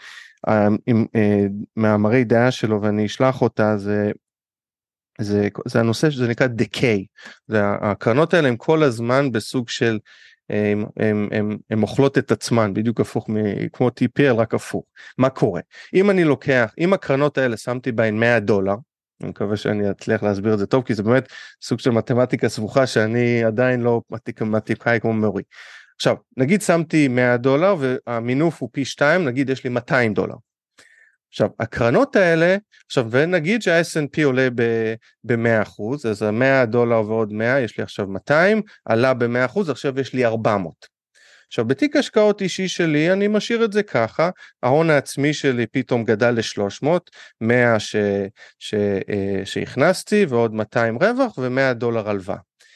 מהמאמרי דעה שלו, ואני אשלח אותה, זה, זה, זה הנושא שזה נקרא decay. זה, הקרנות האלה הם כל הזמן בסוג של, הם, הם, הם, הם אוכלות את עצמן, בדיוק הפוך, כמו טי פי אל, רק הפוך. מה קורה? אם אני לוקח, אם הקרנות האלה שמתי בהן מאה דולר, אני מקווה שאני אצליח להסביר את זה טוב, כי זה באמת סוג של מתמטיקה סבוכה, שאני עדיין לא מתמטיקאי כמו מורי. עכשיו, נגיד שמתי מאה דולר, והמינוף הוא פי שתיים, נגיד יש לי מאתיים דולר. עכשיו, הקרנות האלה, עכשיו, ונגיד שה-אס אנד פי עולה ב-מאה אחוז, אז מאה דולר ועוד מאה, יש לי עכשיו מאתיים, עלה ב-מאה אחוז, עכשיו יש לי ארבע מאות. עכשיו, בתיק השקעות אישי שלי, אני משאיר את זה ככה, ההון העצמי שלי פתאום גדל ל-שלוש מאות, מאה ש, ש, שהכנסתי, ועוד מאתיים רווח, ו-מאה דולר הלוואה.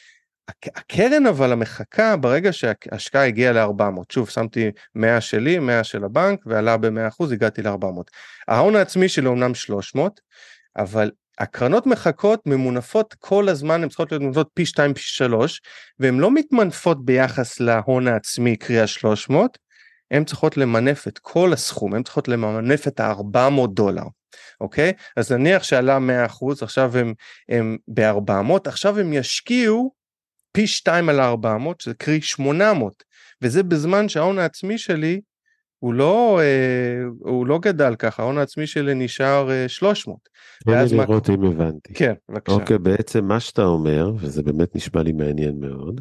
הקרן אבל המחכה, ברגע שההשקעה הגיעה ל-ארבע מאות, שוב, שמתי מאה שלי, מאה של הבנק, ועלה ב-מאה אחוז, הגעתי ל-ארבע מאות. ההון העצמי שלי אומנם שלוש מאות, אבל הקרנות מחכות ממונפות כל הזמן, הן צריכות להיות ממונפות פי שתיים, פי שלוש, והן לא מתמנפות ביחס להון העצמי, קריאה שלוש מאות, הן צריכות למנף את כל הסכום, הן צריכות למנף את ה-ארבע מאות דולר, אוקיי? אז נניח שעלה מאה אחוז, עכשיו הם, הם ב-ארבע מאות, עכשיו הם ישקיעו פי שתיים על ארבע מאות, שזה קרי שמונה מאות, וזה בזמן שההון העצמי שלי, הוא לא, אה, הוא לא גדל ככה, ההון העצמי שלי נשאר אה, שלוש מאות. תן לי לראות אם הבנתי. כן, בבקשה. אוקיי, בעצם מה שאתה אומר, וזה באמת נשמע לי מעניין מאוד,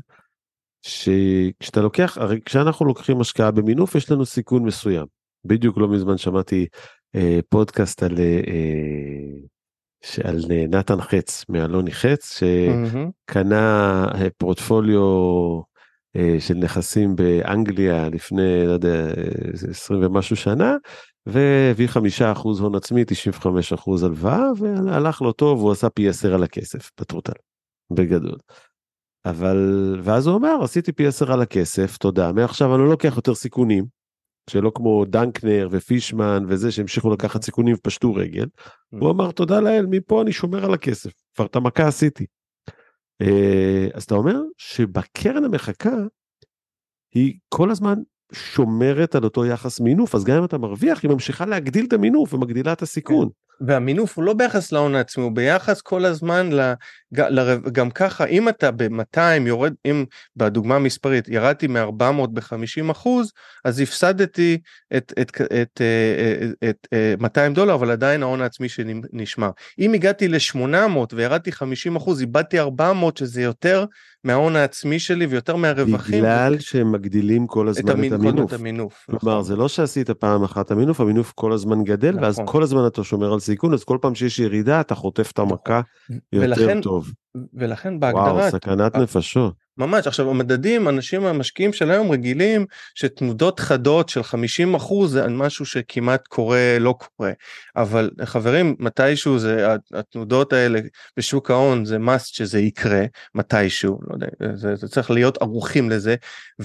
שכשאתה לוקח, הרי כשאנחנו לוקחים השקעה במינוף, יש לנו סיכון מסוים. בדיוק לא מזמן שמעתי אה, פודקאסט על... אה, שעל נתן חץ, מאלוני חץ, מהמם. שקנה פורטפוליו של נכסים באנגליה לפני, לא יודע, עשרים ומשהו שנה, והביא חמישה אחוז הון עצמי, תשעים וחמישה אחוז הלוואה, והלך לו טוב, הוא עשה פי עשר על הכסף, בטרוטל, בגדול. אבל, ואז הוא אומר, עשיתי פי עשר על הכסף, תודה, מעכשיו אני לא לוקח יותר סיכונים, שלא כמו דנקנר ופישמן וזה, שהמשיכו לקחת סיכונים ופשטו רגל, הוא אמר, תודה לאל, מפה אני שומר על הכסף, כבר את המכה עשיתי. אז אתה אומר שבקרן המחקה, היא כל הזמן שומרת על אותו יחס מינוף, אז גם אם אתה מרוויח, היא ממשיכה להגדיל את המינוף ומגדילה את הסיכון. והמינוף הוא לא ביחס להון העצמי, הוא ביחס כל הזמן, גם ככה, אם אתה ב-מאתיים יורד, אם בדוגמה המספרית ירדתי מ-ארבע מאות ב-חמישים אחוז, אז הפסדתי את, את, את, את, את מאתיים דולר, אבל עדיין ההון העצמי שנשמר. אם הגעתי ל-שמונה מאות וירדתי חמישים אחוז, איבדתי ארבע מאות, שזה יותר מההון העצמי שלי ויותר מהרווחים. בגלל שהם מגדילים כל הזמן את המינוף. את המינוף. כלומר, זה לא שעשית פעם אחת המינוף, המינוף כל הזמן גדל, ואז כל הזמן אתה שומר על סיכון, אז כל פעם שיש ירידה, אתה חוטף את המכה יותר טוב. ולכן בהגדרה... וואו, סכנת נפשות. ממש, עכשיו המדדים, אנשים המשקיעים של היום רגילים, שתנודות חדות של חמישים אחוז, זה משהו שכמעט קורה, לא קורה. אבל חברים, מתישהו זה, התנודות האלה בשוק ההון, זה must שזה יקרה, מתישהו, לא יודע, זה, זה צריך להיות ערוכים לזה,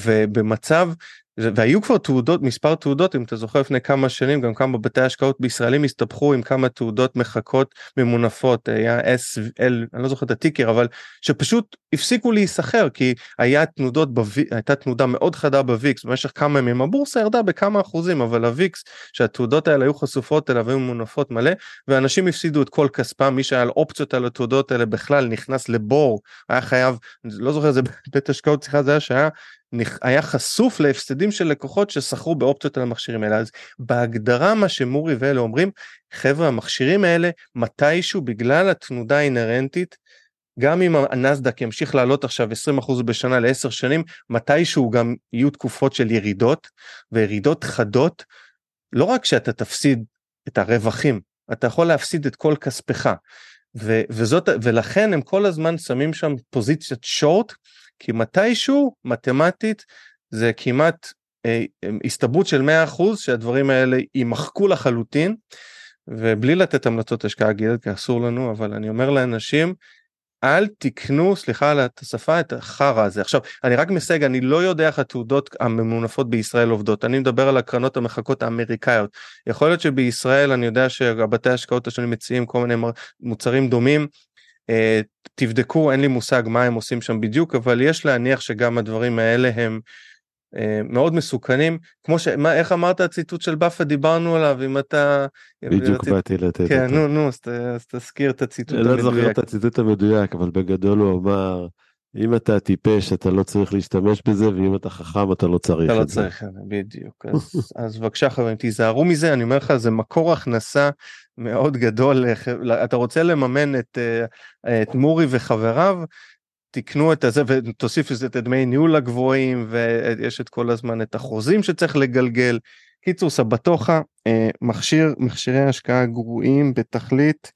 ובמצב, והיו כבר תעודות, מספר תעודות, אם אתה זוכר לפני כמה שנים, גם כמה בתי השקעות בישראלים הסתבכו עם כמה תעודות מחכות ממונפות, היה אס אל, אני לא זוכר את הטיקר, אבל שפשוט הפסיקו להיסחר, כי היה תנודות, בוו... הייתה תנודה מאוד חדה בוויקס, במשך כמה ימים, הבורסה ירדה בכמה אחוזים, אבל הוויקס, שהתעודות האלה היו חשופות אליו, היו ממונפות מלא, ואנשים הפסידו את כל כספם, מי שהיה על אופציות על התעודות האלה בכלל, נכנס לבור, היה חייב, אני לא זוכר, זה בית השקעות, שיחה, זה היה שהיה, היה חשוף להפסדים של לקוחות ששכרו באופציות על המכשירים האלה. אז בהגדרה מה שמורי ואלה אומרים, חבר'ה, המכשירים האלה מתישהו בגלל התנודה האינרנטית, גם אם הנסדק ימשיך לעלות עכשיו עשרים אחוז בשנה לעשר שנים, מתישהו גם יהיו תקופות של ירידות, וירידות חדות, לא רק שאתה תפסיד את הרווחים, אתה יכול להפסיד את כל כספך, ו- וזאת, ולכן הם כל הזמן שמים שם פוזיציית שורט, כי מתישהו, מתמטית, זה כמעט אה, הסתברות של מאה אחוז, שהדברים האלה יימחקו לחלוטין, ובלי לתת המלצות השקעה גילד, כי אסור לנו, אבל אני אומר לאנשים, אל תקנו, סליחה על השפה, את החרא הזה. עכשיו, אני רק מסייג, אני לא יודע איך התעודות הממונפות בישראל עובדות, אני מדבר על הקרנות המחקות האמריקאיות. יכול להיות שבישראל, אני יודע שהבתי השקעות השונים מציעים כל מיני מוצרים דומים, תבדקו, אין לי מושג מה הם עושים שם בדיוק, אבל יש להניח שגם הדברים האלה הם מאוד מסוכנים, כמו ש... מה, איך אמרת הציטוט של באפה, דיברנו עליו, אם אתה... בדיוק באתי לתת אותו. כן, נו, נו, אז תזכיר את הציטוט המדויק. לא זוכר את הציטוט המדויק, אבל בגדול הוא אמר, אם אתה טיפש, אתה לא צריך להשתמש בזה, ואם אתה חכם, אתה לא צריך את זה. אתה לא צריך, בדיוק. אז בבקשה חברים, תיזהרו מזה, אני אומר לך, זה מקור הכנסה מאוד גדול, אתה רוצה לממן את מורי וחבריו, תקנו את זה ותוסיף את דמי ניהול הגבוהים, ויש את כל הזמן את החוזים שצריך לגלגל. קיצור, סבתוחה, מכשיר, מכשירי השקעה גרועים בתכלית.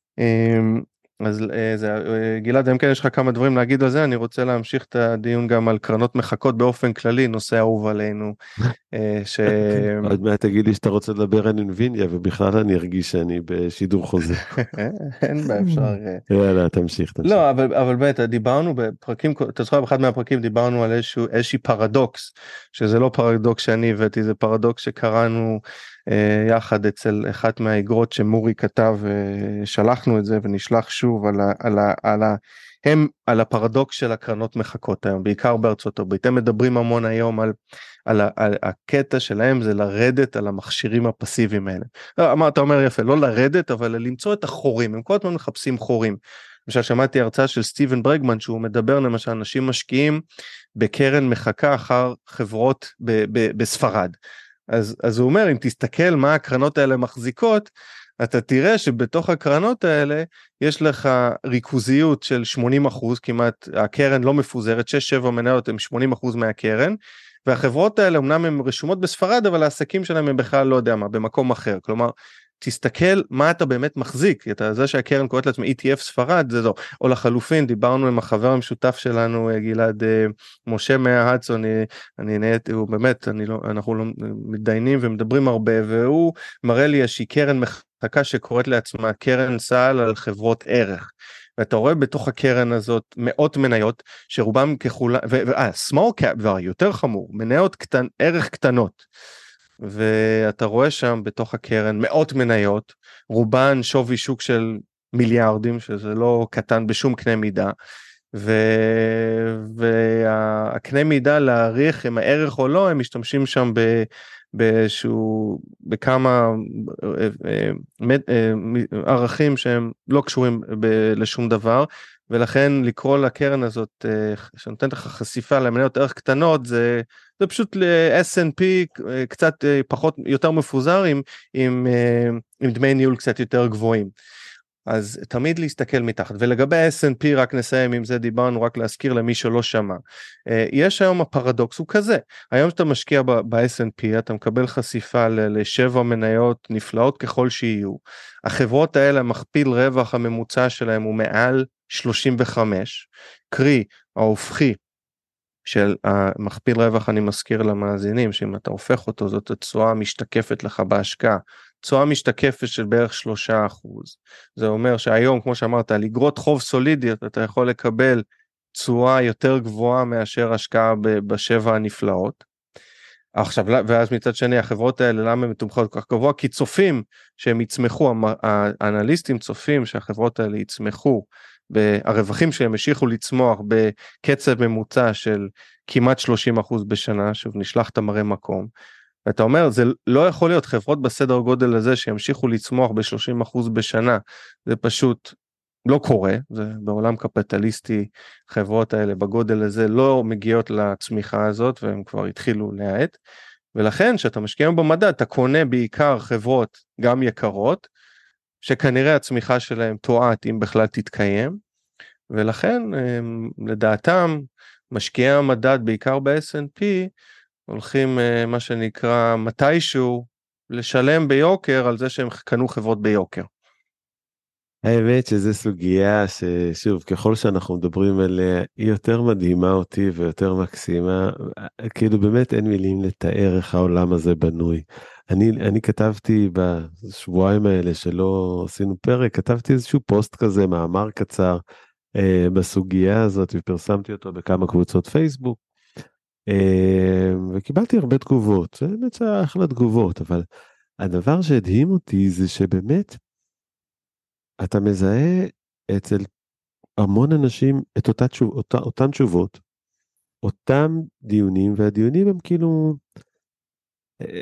אז זה, גלעד, אם כן יש לך כמה דברים להגיד על זה, אני רוצה להמשיך את הדיון גם על קרנות מחקות באופן כללי, נושא אהוב עלינו. ש... עוד מעט תגיד לי שאתה רוצה לדבר על אינביניה, ובכלל אני ארגיש שאני בשידור חוזר. אין בה אפשר... יאללה, תמשיך, תמשיך. לא, אבל, אבל באמת, דיברנו בפרקים, אתה זוכר באחד מהפרקים, דיברנו על איזשהו, איזושהי פרדוקס, שזה לא פרדוקס שאני הבאתי, זה פרדוקס שקראנו אה, יחד אצל אחת מהאגרות שמורי כתב, אה, שלחנו את זה ונשלח שוב על ה... על ה, על ה הם על הפרדוקס של הקרנות מחקות היום, בעיקר בארצות הברית. הם מדברים המון היום על, על, ה, על הקטע שלהם, זה לרדת על המכשירים הפסיביים האלה. לא, אתה אומר יפה, לא לרדת, אבל למצוא את החורים, הם כל הזמן מחפשים חורים. למשל, שמעתי הרצאה של סטיבן ברגמן, שהוא מדבר למשל, אנשים משקיעים בקרן מחקה אחר חברות ב, ב, בספרד. אז, אז הוא אומר, אם תסתכל מה הקרנות האלה מחזיקות, אתה תראה שבתוך הקרנות האלה יש לך ריכוזיות של שמונים אחוז, כמעט הקרן לא מפוזרת, שש שבע מניות הם שמונים אחוז מהקרן, והחברות האלה אמנם הן רשומות בספרד, אבל העסקים שלהם הם בכלל לא יודע מה, במקום אחר, כלומר, תסתכל מה אתה באמת מחזיק, אתה זה שהקרן קוראת לעצמה אי טי אף ספרד, זה לא, או לחלופין, דיברנו עם החבר המשותף שלנו, גלעד, משה מההדסון, אני, אני נהייתי, הוא באמת, אני לא, אנחנו לא מתדיינים ומדברים הרבה, והוא מראה לי איזושהי קרן מחלקה שקוראת לעצמה קרן סל על חברות ערך, ואתה רואה בתוך הקרן הזאת מאות מניות, שרובם ככולה, אה, small cap, יותר חמור, מניות קטן, ערך קטנות, ואתה רואה שם בתוך הקרן מאות מניות, רובן שווי שוק של מיליארדים, שזה לא קטן בשום קנה מידה, והקנה מידה להעריך אם הערך או לא, הם משתמשים שם ב... באיזשהו, בכמה ערכים שהם לא קשורים לשום דבר, ולכן לקרוא לקרן הזאת, שנותנת לך חשיפה למניות ערך קטנות, זה, זה פשוט ל-אס אנד פי קצת פחות, יותר מפוזר, עם, עם, עם דמי ניהול קצת יותר גבוהים. אז תמיד להסתכל מתחת, ולגבי ה-אס אנד פי רק נסיים עם זה, דיברנו רק להזכיר למי שלא שמע, יש היום הפרדוקס הוא כזה, היום שאתה משקיע ב-אס אנד פי, אתה מקבל חשיפה לשבע מניות נפלאות ככל שיהיו, החברות האלה מכפיל רווח הממוצע שלהם הוא מעל שלושים וחמש, קרי ההופכי של המכפיל רווח, אני מזכיר למאזינים, שאם אתה הופך אותו, זאת התשואה משתקפת לך בהשקעה, תשואה משתקפת של בערך שלושה אחוז, זה אומר שהיום, כמו שאמרת, על אגרות חוב סולידיות, אתה יכול לקבל תשואה יותר גבוהה מאשר השקעה בשבע הנפלאות, עכשיו, ואז מצד שני, החברות האלה, למה הן מתומכות כל כך גבוה? כי צופים שהם יצמחו, האנליסטים צופים שהחברות האלה יצמחו, הרווחים שהם המשיכו לצמוח בקצב ממוצע של כמעט שלושים אחוז בשנה, שוב נשלח את המראה מקום, ואתה אומר, זה לא יכול להיות חברות בסדר גודל הזה שימשיכו לצמוח ב-שלושים אחוז בשנה, זה פשוט לא קורה, זה בעולם קפיטליסטי, חברות האלה בגודל הזה לא מגיעות לצמיחה הזאת, והם כבר התחילו להאט, ולכן שאתה משקיע במדד, אתה קונה בעיקר חברות גם יקרות, שכנראה הצמיחה שלהם תועט אם בכלל תתקיים, ולכן לדעתם משקיעי המדד בעיקר ב-אס אנד פי הולכים מה שנקרא מתישהו לשלם ביוקר על זה שהם קנו חברות ביוקר. האמת שזו סוגיה ששוב ככל שאנחנו מדברים עליה היא יותר מדהימה אותי ויותר מקסימה, כאילו באמת אין מילים לתאר איך העולם הזה בנוי. אני, אני כתבתי בשבועיים האלה שלא עשינו פרק, כתבתי איזשהו פוסט כזה, מאמר קצר אה, בסוגיה הזאת, ופרסמתי אותו בכמה קבוצות פייסבוק, אה, וקיבלתי הרבה תגובות, זה באמת אחלה תגובות, אבל הדבר שהדהים אותי זה שבאמת, אתה מזהה אצל המון אנשים את אותה, אותה, אותן תשובות, אותם דיונים, והדיונים הם כאילו, אה,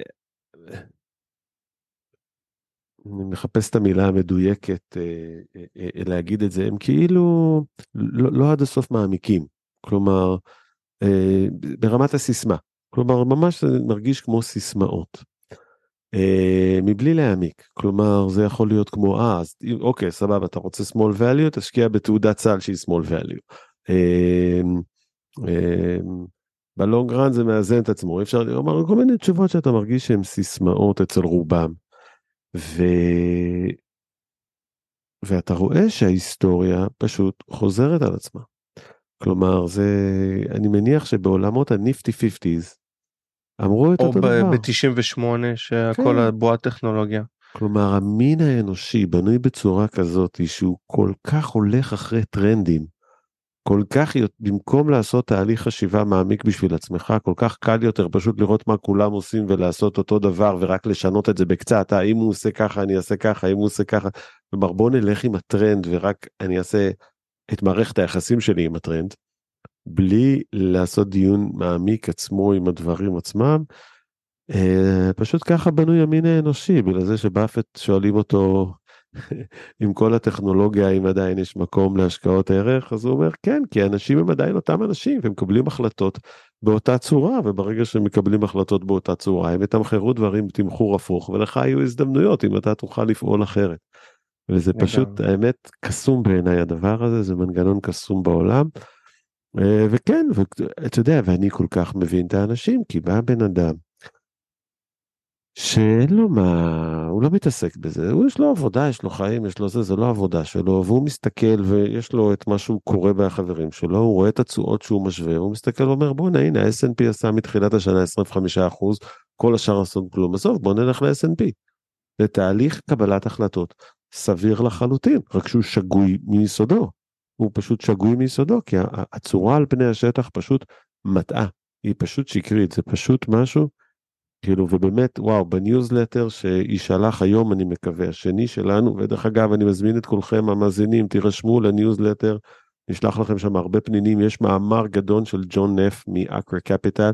אני מחפש את המילה המדויקת אה, אה, אה, להגיד את זה, הם כאילו לא, לא עד הסוף מעמיקים, כלומר אה, ברמת הסיסמה, כלומר ממש זה מרגיש כמו סיסמאות, אה, מבלי להעמיק, כלומר זה יכול להיות כמו, אה, אז, אוקיי סבבה, אתה רוצה small value, תשקיע בתעודת סל שהיא small value, אה, אה, בלונג רן זה מאזן את עצמו, אפשר לומר כל מיני תשובות שאתה מרגיש שהן סיסמאות אצל רובם, ו... ואתה רואה שההיסטוריה פשוט חוזרת על עצמה. כלומר, זה, אני מניח שבעולמות הניפטי פיפטיז, אמרו את אותו דבר. או ב-תשעים ושמונה, שהכל כן. הבועת טכנולוגיה. כלומר, המין האנושי בנוי בצורה כזאת, שהוא כל כך הולך אחרי טרנדים, כל כך, במקום לעשות תהליך חשיבה מעמיק בשביל עצמך, כל כך קל יותר פשוט לראות מה כולם עושים ולעשות אותו דבר, ורק לשנות את זה בקצת, האם הוא עושה ככה, אני אעשה ככה, האם הוא עושה ככה, כלומר בוא נלך עם הטרנד, ורק אני אעשה את מערכת היחסים שלי עם הטרנד, בלי לעשות דיון מעמיק עצמו עם הדברים עצמם, פשוט ככה בנוי המין האנושי, בגלל זה שבאפט שואלים אותו, עם כל הטכנולוגיה, אם עדיין יש מקום להשקעות ערך, אז הוא אומר, כן, כי אנשים הם עדיין אותם אנשים, והם מקבלים החלטות באותה צורה, וברגע שהם מקבלים החלטות באותה צורה, הם יתמחרו דברים בתמחור הפוך, ולך יהיו הזדמנויות, אם אתה תוכל לפעול אחרת. וזה פשוט, האמת, קסום בעיניי הדבר הזה, זה מנגנון קסום בעולם, וכן, ואתה יודע, ואני כל כך מבין את האנשים, כי בא בן אדם, שאין לו מה, הוא לא מתעסק בזה, הוא יש לו עבודה, יש לו חיים, יש לו זה, זה לא עבודה שלו, והוא מסתכל ויש לו את מה שהוא קורא בחברים שלו, הוא רואה את התשואות שהוא משווה, הוא מסתכל ואומר בוא'נה הנה ה-אס אנד פי עשה מתחילת השנה עשרים וחמישה אחוז, כל השאר עשו כלום, בסוף בוא נלך ל-אס אנד פי. זה תהליך קבלת החלטות סביר לחלוטין, רק שהוא שגוי מיסודו, הוא פשוט שגוי מיסודו, כי הצורה על פני השטח פשוט מטעה, היא פשוט שקרית, זה פשוט משהו, כאילו, ובאמת, וואו, בניוזלטר שישלח היום, אני מקווה, השני שלנו, ודרך אגב, אני מזמין את כולכם המאזינים, תירשמו לניוזלטר, נשלח לכם שם הרבה פנינים, יש מאמר גדול של ג'ון נף מאקרה קפיטל,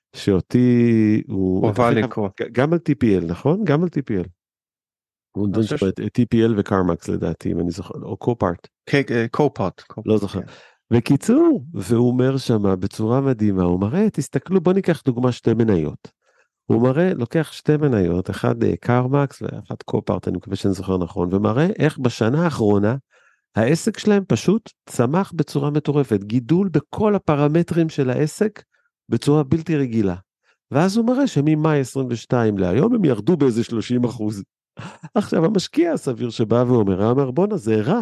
שאותי, הוא, חובה אגב, לקרוא. גם על טי פי אל, נכון? גם על טי פי אל. הוא נותן שם את טי פי אל וקרמקס לדעתי, אם אני זוכר, או קופארט. קופארט. לא זוכר. בקיצור, והוא אומר שם בצורה מדהימה, הוא מראה, תסתכלו, בוא ניקח דוגמה שתי מניות. הוא מראה, לוקח שתי מניות, אחד קרמקס ואחד קופארט, אני מקווה שאני זוכר נכון, ומראה איך בשנה האחרונה, העסק שלהם פשוט צמח בצורה מטורפת, גידול בכל הפרמטרים של העסק, בצורה בלתי רגילה. ואז הוא מראה שממאי עשרים ושתיים להיום, הם ירדו באיזה שלושים אחוז. עכשיו, המשקיע הסביר שבא ואומר, אומר, בונה, זה רע,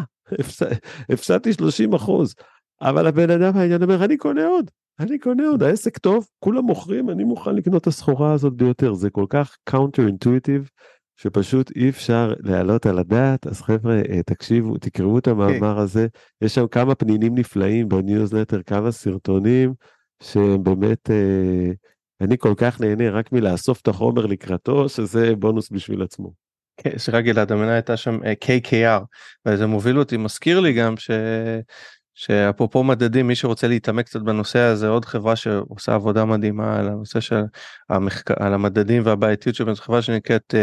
הפסדתי שלושים אחוז, אבל הבן אדם העניין אומר, אני קונה עוד, אני קונה עוד, העסק טוב, כולם מוכרים, אני מוכן לקנות את הסחורה הזאת ביותר, זה כל כך קאונטר אינטואיטיב, שפשוט אי אפשר להעלות על הדעת, אז חבר'ה, תקשיבו, תקראו את המאמר הזה, יש שם כמה פנינים נפלאים בניוזלטר, כמה סרטונים, שהם באמת, אני כל כך נהנה רק מלאסוף את החומר לקראתו, שזה בונוס בשביל עצמו. שרק גלעד, המנה הייתה שם קיי קיי אר, וזה מוביל אותי, מזכיר לי גם ש... שאפרופו מדדים, מי שרוצה להתעמק קצת בנושא הזה, עוד חברה שעושה עבודה מדהימה על הנושא של המחקר, על המדדים והבעייתיות של חברה שנקראת,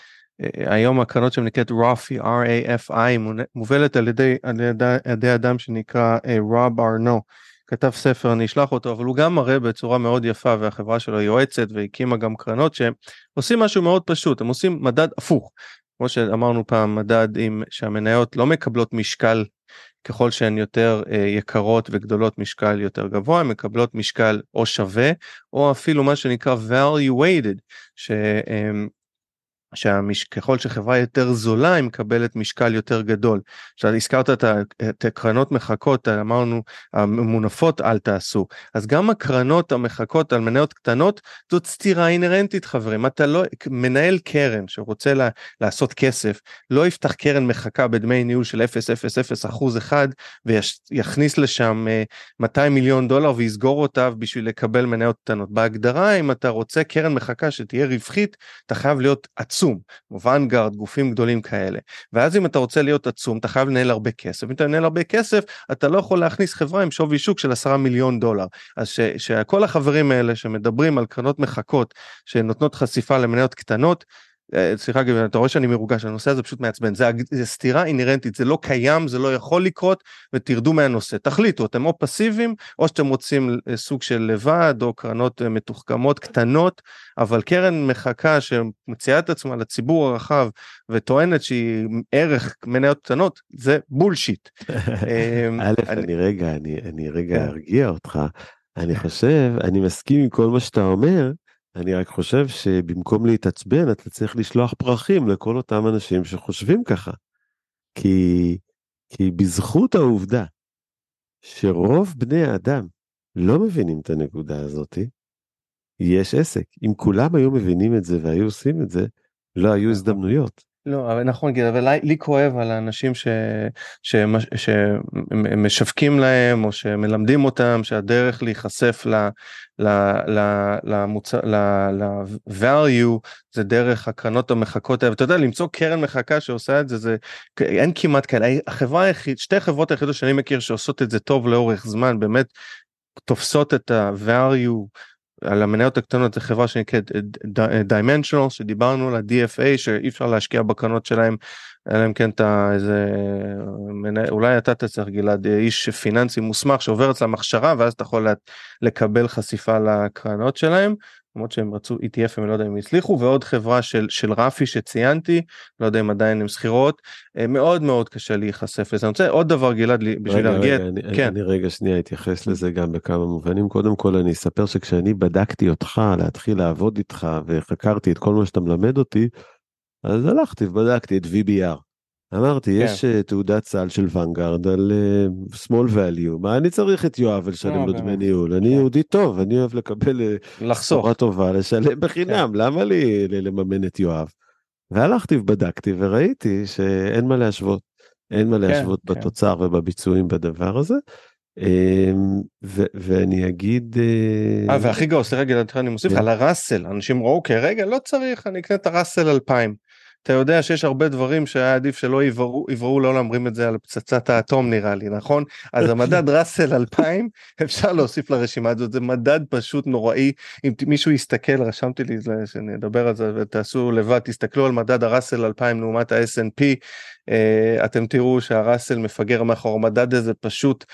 היום הקרנות שנקראת רופי, אר איי אף איי, מובלת על ידי, על ידי, על ידי אדם שנקרא רוב ארנו, כתב ספר, אני אשלח אותו, אבל הוא גם מראה בצורה מאוד יפה, והחברה שלו יועצת והקימה גם קרנות שהם עושים משהו מאוד פשוט, הם עושים מדד הפוך, כמו שאמרנו פעם, מדד עם שהמניות לא מקבלות משקל, ככל שהן יותר אה, יקרות וגדולות משקל יותר גבוה, הן מקבלות משקל או שווה, או אפילו מה שנקרא value weighted, ש... אה, שככל שחברה יותר זולה היא מקבלת משקל יותר גדול. עכשיו הזכרת את הקרנות מחכות, אמרנו המונפות אל תעשו, אז גם הקרנות המחכות על מניות קטנות זאת סתירה אינרנטית חברים, אתה לא, מנהל קרן שרוצה לה, לעשות כסף, לא יפתח קרן מחכה בדמי ניהול של אפס נקודה אפס אפס אחוז אחד ויכניס לשם מאתיים מיליון דולר ויסגור אותה בשביל לקבל מניות קטנות. בהגדרה אם אתה רוצה קרן מחכה שתהיה רווחית, אתה חייב להיות עצום, וואנגארד, גופים גדולים כאלה, ואז אם אתה רוצה להיות עצום, אתה חייב לנהל הרבה כסף, אם אתה מנהל הרבה כסף, אתה לא יכול להכניס חברה עם שווי שוק של עשרה מיליון דולר, אז ש, שכל החברים האלה שמדברים על קרנות מחכות, שנותנות חשיפה למניות קטנות, סליחה, אתה רואה שאני מרוגש, הנושא הזה פשוט מעצבן, זה, זה סתירה אינרנטית, זה לא קיים, זה לא יכול לקרות, ותרדו מהנושא, תחליטו, אתם או פסיביים, או שאתם רוצים סוג של לבד, או קרנות מתוחכמות קטנות, אבל קרן מחכה שמציעה את עצמה לציבור הרחב, וטוענת שהיא ערך מניות קטנות, זה בולשיט. א', אני רגע, אני, אני רגע ארגיע אותך, אני חושב, אני מסכים עם כל מה שאתה אומר, אני רק חושב שבמקום להתעצבן, אתה צריך לשלוח פרחים לכל אותם אנשים שחושבים ככה. כי, כי בזכות העובדה שרוב בני האדם לא מבינים את הנקודה הזאת, יש עסק. אם כולם היו מבינים את זה והיו עושים את זה, לא היו הזדמנויות. לא, אבל נכון, אבל לי כואב על האנשים ש, שמשווקים להם, או שמלמדים אותם, שהדרך להיחשף ל, ל, ל, למוצא, ל, ל-value, זה דרך הקרנות המחכות, ואתה יודע, למצוא קרן מחכה שעושה את זה, זה, אין כמעט כאלה, החברה היחיד, שתי חברות היחידות שאני מכיר שעושות את זה טוב לאורך זמן, באמת תופסות את ה-value, על המניות הקטנות, זה חברה שנקראת Dimensional, שדיברנו על ה-די אף איי, שאי אפשר להשקיע בקרנות שלהם, אלא אם כן אתה איזה, אולי אתה תצטרך גלעד, איש פיננסי מוסמך שעובר אצלם הכשרה, ואז אתה יכול לקבל חשיפה לקרנות שלהם, למרות שהם רצו E T F, הם לא יודע אם הצליחו, ועוד חברה של, של רפי שציינתי, לא יודע אם עדיין הם סחירות, מאוד מאוד קשה להיחשף לזה. אני רוצה עוד דבר, גלעד, בשביל רגע, להרגיע. רגע, אני, כן. אני רגע שנייה אתייחס לזה גם בכמה מובנים. קודם כל אני אספר שכשאני בדקתי אותך, להתחיל לעבוד איתך, וחקרתי את כל מה שאתה מלמד אותי, אז הלכתי ובדקתי את V B R. אמרתי, יש כן. uh, תעודת סל של ונגארד על uh, small value, מה אני צריך את יואב ולשלם לא, לו באמת. דמי ניהול? אני כן. יהודי טוב, אני אוהב לקבל uh, סחורה לחסוך. טובה, לשלם בחינם, כן. למה לי לממן את יואב? והלכתי ובדקתי וראיתי שאין מה להשוות, אין מה כן, להשוות כן. בתוצר ובביצועים בדבר הזה, אמ, ו- ואני אגיד... אה, אה, והכי גאו, סליחה, גלעד, אני מוסיף, כן, על הראסל, אנשים ראו, אוקיי, רגע, לא צריך, אני אקנה את הראסל אלפיים. אתה יודע שיש הרבה דברים שהיה עדיף שלא יבראו, יבראו, לא אומרים את זה על פצצת האטום נראה לי, נכון? אז המדד ראסל אלפיים, אפשר להוסיף לרשימה הזאת, זה מדד פשוט נוראי, אם מישהו יסתכל, רשמתי לי שנדבר על זה ותעשו לבד, תסתכלו על מדד הראסל אלפיים לעומת ה-אס אנד פי, אתם תראו שהראסל מפגר מאחור, המדד הזה פשוט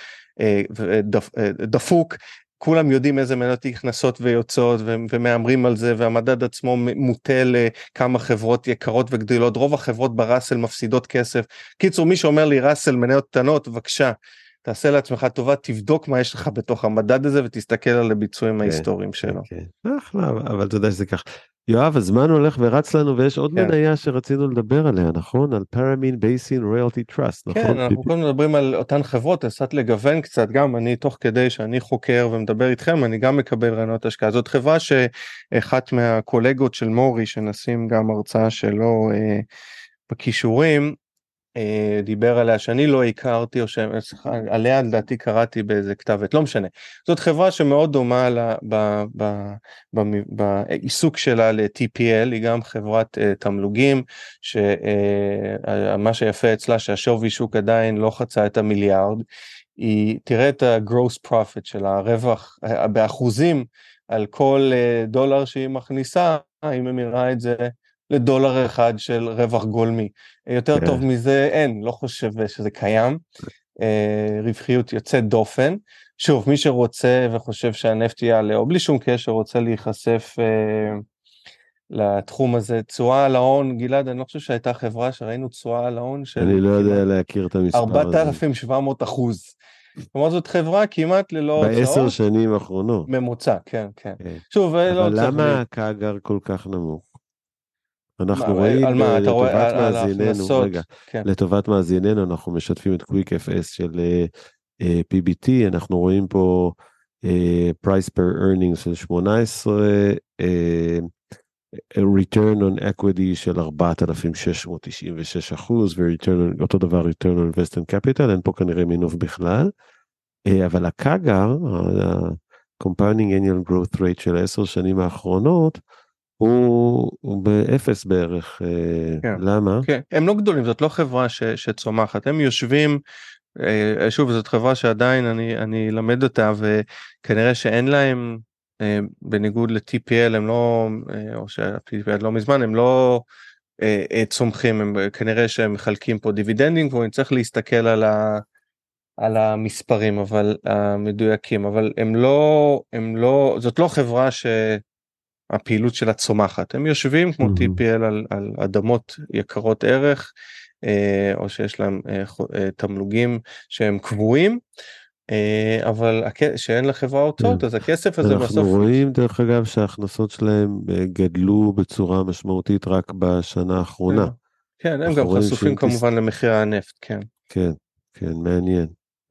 דפוק, כולם יודעים איזה מניות נכנסות ויוצאות ומאמרים על זה, והמדד עצמו מוטה לכמה חברות יקרות וגדולות, רוב החברות בראסל מפסידות כסף. קיצור, מי שאומר לי ראסל מניות קטנות, בבקשה, תעשה לעצמך טובה, תבדוק מה יש לך בתוך המדד הזה ותסתכל על הביצועים ההיסטוריים שלו. כן, אחלה, אבל אתה יודע שזה כך. יואב, הזמן הולך ורץ לנו, ויש עוד כן. מניה שרצינו לדבר עליה, נכון? על פרמין בייסין רויאלטי טראסט, נכון? כן, אנחנו קודם מדברים על אותן חברות, קצת לגוון קצת, גם אני תוך כדי שאני חוקר ומדבר איתכם, אני גם מקבל רעיונות השקעה. זאת חברה שאחת מהקולגות של מורי, שנשים גם הרצאה שלו אה, בכישורים, אה, דיבר עליה שאני לא הכרתי, או שעליה לדעתי קראתי באיזה כתב עת, לא משנה. זאת חברה שמאוד דומה לה, ב, ב, ב, בעיסוק שלה ל-טי פי אל, היא גם חברת אה, תמלוגים, שמה שיפה אצלה שהשווי שוק עדיין לא חצה את המיליארד, היא תראה את ה-gross profit של הרווח באחוזים על כל אה, דולר שהיא מכניסה, אם היא מראה את זה לדולר אחד של רווח גולמי. יותר כן. טוב מזה אין, לא חושב שזה קיים. אה, רווחיות יוצאת דופן. שוב, מי שרוצה וחושב שהנפט יעלה, או בלי שום קשר, רוצה להיחשף אה, לתחום הזה, תשואה על ההון, גלעד, אני לא חושב שהייתה חברה שראינו תשואה על ההון של אני לא יודע כמעט להכיר את המספר הזה. ארבעת אלפים שבע מאות אחוז. כלומר, זאת חברה כמעט ללא בעשר הוצאות. שנים האחרונות. ממוצע, כן, כן. כן. שוב, לא אבל צריך למה לי... הקאגר כל כך נמוך? אנחנו מה, רואים על מה, אתה רואה, לטובת על, על מאזיננו, ההכנסות, רגע, כן. לטובת מאזיננו אנחנו משתפים את קוויק אף אס של פי בי טי, אנחנו רואים פה uh, price per earnings של שמונה עשרה, uh, return on equity של ארבעת אלפים שש מאות תשעים ושש אחוז, ואותו דבר return on investment capital, אין פה כנראה מינוף בכלל, uh, אבל הקאגר, ה-compounding annual growth rate של עשר שנים האחרונות, הוא, הוא באפס בערך, כן. למה? כן, הם לא גדולים, זאת לא חברה ש, שצומחת, הם יושבים, שוב, זאת חברה שעדיין אני, אני למד אותה, וכנראה שאין להם, בניגוד ל-טי פי אל, הם לא, או ש-טי פי אל לא מזמן, הם לא צומחים, הם כנראה שהם מחלקים פה דיבידנדים, ואני צריך להסתכל על ה... על המספרים, אבל המדויקים, אבל הם לא, הם לא, זאת לא חברה ש... הפעילות שלה צומחת, הם יושבים כמו טי פי אל על, על אדמות יקרות ערך, אה, או שיש להם אה, אה, תמלוגים שהם קבועים, אה, אבל הכ... שאין לחברה הוצאות, אז הכסף הזה אנחנו בסוף... אנחנו רואים דרך אגב שההכנסות שלהם גדלו בצורה משמעותית רק בשנה האחרונה. כן, הם גם חשופים כמובן תס... למחיר הנפט, כן. כן, כן, מעניין.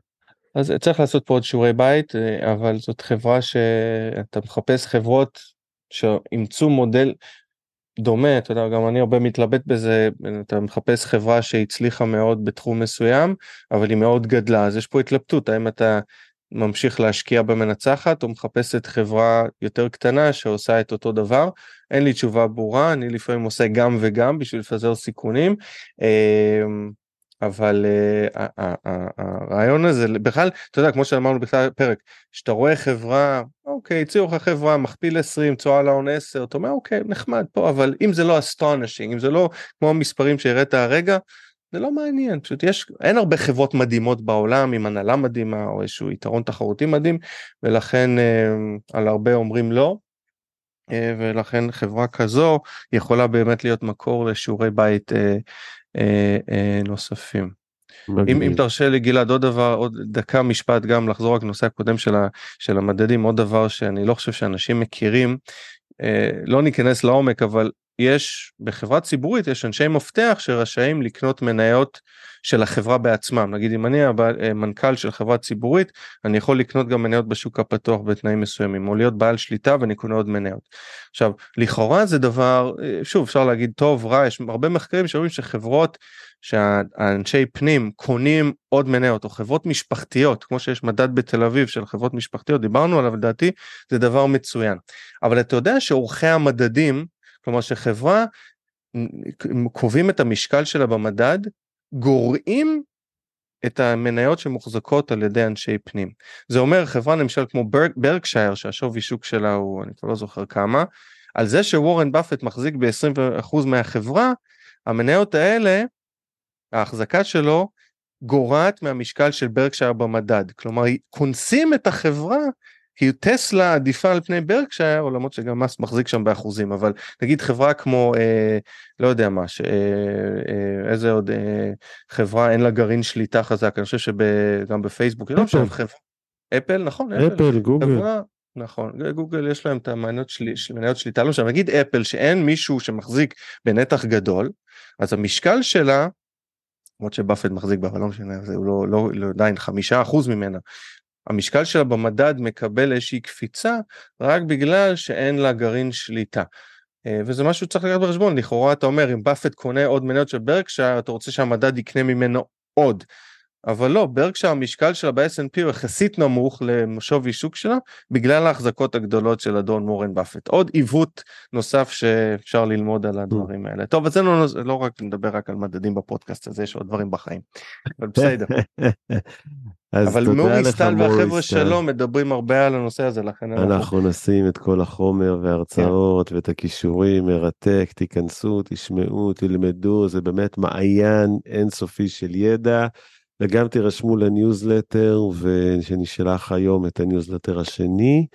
אז צריך לעשות פה עוד שיעורי בית, אבל זאת חברה שאתה מחפש חברות שאימצו מודל דומה, אתה יודע, גם אני הרבה מתלבט בזה, אתה מחפש חברה שהצליחה מאוד בתחום מסוים, אבל היא מאוד גדלה, אז יש פה התלבטות, האם אתה ממשיך להשקיע במנצחת, או מחפשת חברה יותר קטנה שעושה את אותו דבר, אין לי תשובה ברורה, אני לפעמים עושה גם וגם בשביל לפזר סיכונים, אבל uh, הרעיון הזה בכלל, אתה יודע, כמו שאמרנו בכלל פרק, שאתה רואה חברה, אוקיי, הציעו לך חברה, מכפיל עשרים, תשואה על ההון עשר, אתה אומר, אוקיי, נחמד פה, אבל אם זה לא astonishing, אם זה לא כמו המספרים שהראית הרגע, זה לא מעניין, פשוט יש, אין הרבה חברות מדהימות בעולם, עם הנהלה מדהימה, או איזשהו יתרון תחרותי מדהים, ולכן uh, על הרבה אומרים לא, ולכן חברה כזו יכולה באמת להיות מקור לשיעורי בית נוספים. אם, אם מגניב. תרשה לי גלעד, עוד דבר, עוד דקה משפט גם לחזור רק לנושא הקודם של, ה, של המדדים, עוד דבר שאני לא חושב שאנשים מכירים, אה, לא ניכנס לעומק, אבל יש בחברה ציבורית, יש אנשי מפתח שרשאים לקנות מניות של החברה בעצמם. נגיד אם אני המנכ"ל של חברה ציבורית, אני יכול לקנות גם מניות בשוק הפתוח בתנאים מסוימים, או להיות בעל שליטה ואני קונה עוד מניות. עכשיו, לכאורה זה דבר, שוב אפשר להגיד טוב, רע, יש הרבה מחקרים שאומרים שחברות, שהאנשי פנים קונים עוד מניות, או חברות משפחתיות, כמו שיש מדד בתל אביב של חברות משפחתיות, דיברנו עליו, לדעתי, זה דבר מצוין. אבל אתה יודע שעורכי המדדים, כלומר שחברה קובעים את המשקל שלה במדד, גורעים את המניות שמוחזקות על ידי אנשי פנים. זה אומר חברה למשל כמו ברק, ברקשייר, שהשווי שוק שלה הוא, אני כבר לא זוכר כמה, על זה שוורן באפט מחזיק ב-עשרים אחוז מהחברה, המניות האלה, ההחזקה שלו, גורעת מהמשקל של ברקשייר במדד. כלומר, כונסים את החברה, כי טסלה עדיפה על פני ברקשייר, עולמות שגם מס מחזיק שם באחוזים, אבל נגיד חברה כמו, אה, לא יודע מה, ש, אה, אה, איזה עוד אה, חברה אין לה גרעין שליטה חזק, אני חושב שגם בפייסבוק, לא משנה, חברה, אפל, נכון, אפל, אפל, גוגל. חברה, נכון, גוגל יש להם את המניות שלי, מניות שליטה, לא משנה, נגיד אפל, שאין מישהו שמחזיק בנתח גדול, אז המשקל שלה, למרות שבאפט מחזיק בה, אבל לא משנה, זה הוא לא, לא, לא עדיין חמישה אחוז ממנה, המשקל שלה במדד מקבל איזושהי קפיצה, רק בגלל שאין לה גרעין שליטה. וזה משהו שצריך לקחת בחשבון, לכאורה אתה אומר, אם באפט קונה עוד מניות של ברקשייר, אתה רוצה שהמדד יקנה ממנו עוד. אבל לא, ברקשייר המשקל שלה ב-אס אנד פי הוא יחסית נמוך לשווי שוק שלה, בגלל ההחזקות הגדולות של אדון וורן באפט. עוד עיוות נוסף שאפשר ללמוד על הדברים האלה. טוב, אז זה לא, לא רק נדבר רק על מדדים בפודקאסט הזה, יש עוד דברים בחיים. אבל בסדר. אז אבל תודה מורי לך סטל מורי והחבר'ה סטל. שלו מדברים הרבה על הנושא הזה, לכן אנחנו... אנחנו נשים את כל החומר וההרצאות ואת הכישורים, מרתק, תיכנסו, תשמעו, תלמדו, זה באמת מעיין אינסופי של ידע, וגם תירשמו לניוזלטר, ושנשלח היום את הניוזלטר השני,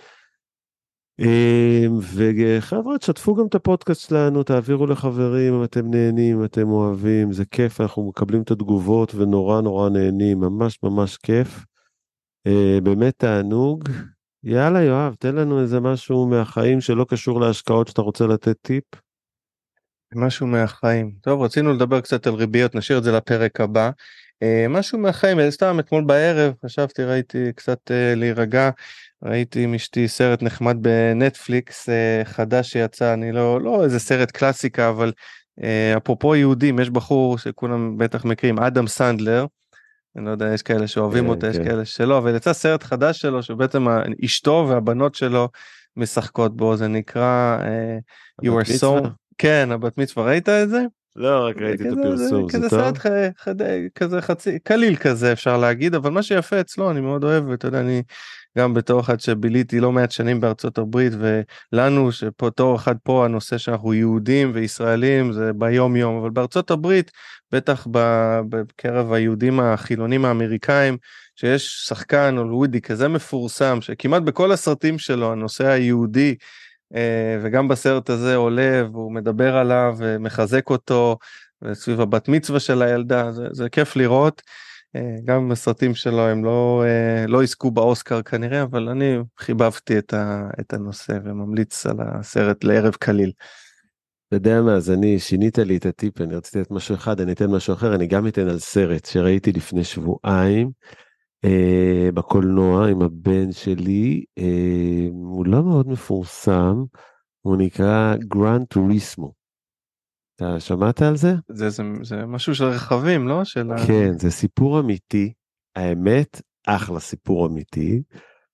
וחבר'ה, תשתפו גם את הפודקאסט שלנו, תעבירו לחברים אם אתם נהנים, אם אתם אוהבים, זה כיף, אנחנו מקבלים את התגובות ונורא נורא נהנים, ממש ממש כיף, באמת תענוג. יאללה יואב, תן לנו איזה משהו מהחיים שלא קשור להשקעות שאתה רוצה לתת טיפ. משהו מהחיים. טוב, רצינו לדבר קצת על ריביות, נשאיר את זה לפרק הבא. משהו מהחיים, סתם אתמול בערב, חשבתי, ראיתי קצת להירגע, ראיתי עם אשתי סרט נחמד בנטפליקס חדש שיצא, אני לא, לא איזה סרט קלאסיקה, אבל אפרופו יהודים, יש בחור שכולם בטח מכירים, אדם סנדלר, אני לא יודע, יש כאלה שאוהבים אותה, יש כאלה שלא, אבל יצא סרט חדש שלו, שבעצם אשתו והבנות שלו משחקות בו, זה נקרא You are so... כן, הבת מצווה, ראית את זה? לא, רק ראיתי את הפרסום, זה טוב? כזה חצי, קליל כזה אפשר להגיד, אבל מה שיפה אצלו, אני מאוד אוהב, ואתה יודע, אני גם בתור אחד שביליתי לא מעט שנים בארצות הברית, ולנו שפה תור אחד פה, הנושא שאנחנו יהודים וישראלים, זה ביום יום, אבל בארצות הברית, בטח בקרב היהודים החילונים האמריקאים, שיש שחקן הוליוודי כזה מפורסם, שכמעט בכל הסרטים שלו, הנושא היהודי, וגם בסרט הזה עולה, והוא מדבר עליו, ומחזק אותו, וסביב הבת מצווה של הילדה, זה, זה כיף לראות, גם בסרטים שלו הם לא, לא עסקו באוסקר כנראה, אבל אני חיבבתי את, ה, את הנושא, וממליץ על הסרט לערב קליל. אתה יודע מה, אז אני שינית לי את הטיפ, אני רציתי את משהו אחד, אני אתן משהו אחר, אני גם אתן על סרט שראיתי לפני שבועיים, אה, בקולנוע עם הבן שלי, אה, הוא לא מאוד מפורסם, הוא נקרא גרן טוריסמו. אתה שמעת על זה? זה, זה, זה משהו של רכבים, לא? של כן, ה... זה סיפור אמיתי, האמת, אחלה סיפור אמיתי,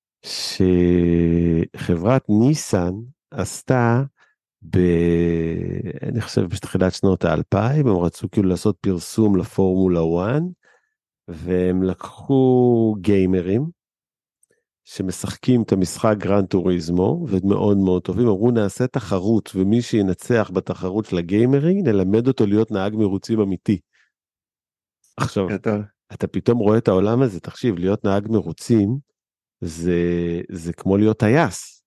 שחברת ניסן עשתה, ב... אני חושב בתחילת שנות האלפיים, הם רצו כאילו לעשות פרסום לפורמולה אחת, והם לקחו גיימרים, שמשחקים את המשחק גרן טוריזמו, ומאוד מאוד טובים, אמרו נעשה תחרות, ומי שינצח בתחרות של הגיימרים, נלמד אותו להיות נהג מרוצים אמיתי. עכשיו, אתה פתאום רואה את העולם הזה, תחשיב, להיות נהג מרוצים, זה, זה כמו להיות טייס.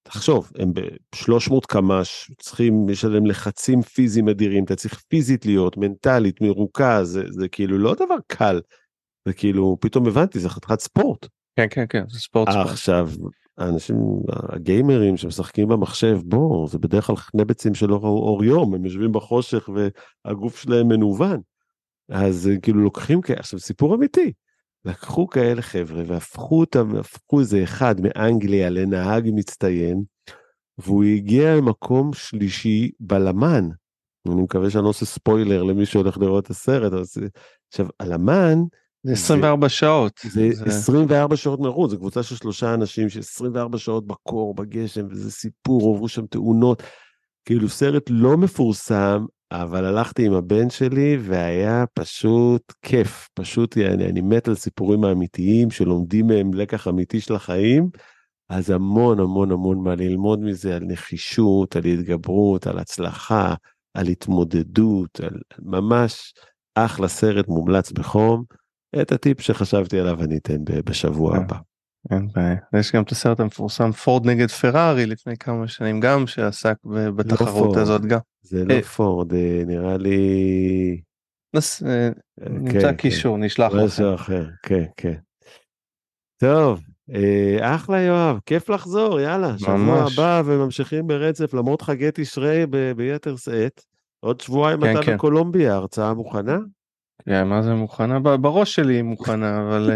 תחשוב, הם ב-שלוש מאות קמ"ש, צריכים לשלם לחצים פיזיים אדירים, אתה צריך פיזית להיות, מנטלית, מרוכז, זה, זה כאילו לא דבר קל, זה כאילו, פתאום הבנתי, זה חתיכת ספורט. כן, כן, כן, זה ספורט ספורט. עכשיו, האנשים, הגיימרים שמשחקים במחשב, בוא, זה בדרך כלל חנבצים שלא ראו אור יום, הם יושבים בחושך והגוף שלהם מנוון, אז כאילו לוקחים כאלה, עכשיו סיפור אמיתי, לקחו כאלה חבר'ה והפכו אותם, הפכו איזה אחד מאנגליה לנהג מצטיין, והוא הגיע למקום שלישי בלמן, אני מקווה שאני לא עושה ספוילר למי שהולך לראות את הסרט, עכשיו הלמן, זה עשרים וארבע שעות. זה עשרים וארבע שעות מרוץ, זו קבוצה של שלושה אנשים, ש-עשרים וארבע שעות בקור, בגשם, וזה סיפור, עוברו שם תאונות, כאילו סרט לא מפורסם, אבל הלכתי עם הבן שלי, והיה פשוט כיף, פשוט אני, אני מת על סיפורים האמיתיים, שלומדים מהם לקח אמיתי של החיים, אז המון המון המון מה ללמוד מזה, על נחישות, על התגברות, על הצלחה, על התמודדות, על ממש אחלה סרט מומלץ בחום, את הטיפ שחשבתי עליו אני אתן בשבוע הבא. אין בעיה. יש גם את הסרט המפורסם פורד נגד פרארי לפני כמה שנים גם שעסק בתחרות הזאת גם. זה לא פורד, נראה לי... נמצא קישור, נשלח לכם. משהו אחר, כן, כן. טוב, אחלה יואב, כיף לחזור, יאללה, שבוע הבא וממשיכים ברצף למרות חגי תשרי ביתר שאת. עוד שבועיים אתה בקולומביה, הרצאה מוכנה? כן, מה זה מוכנה? בראש שלי היא מוכנה, אבל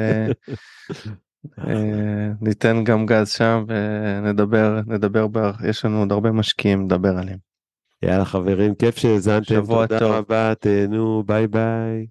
ניתן גם גז שם ונדבר, נדבר, יש לנו עוד הרבה משקיעים לדבר עליהם. יאללה חברים, כיף שהזנתם, תודה רבה, תהנו, ביי ביי.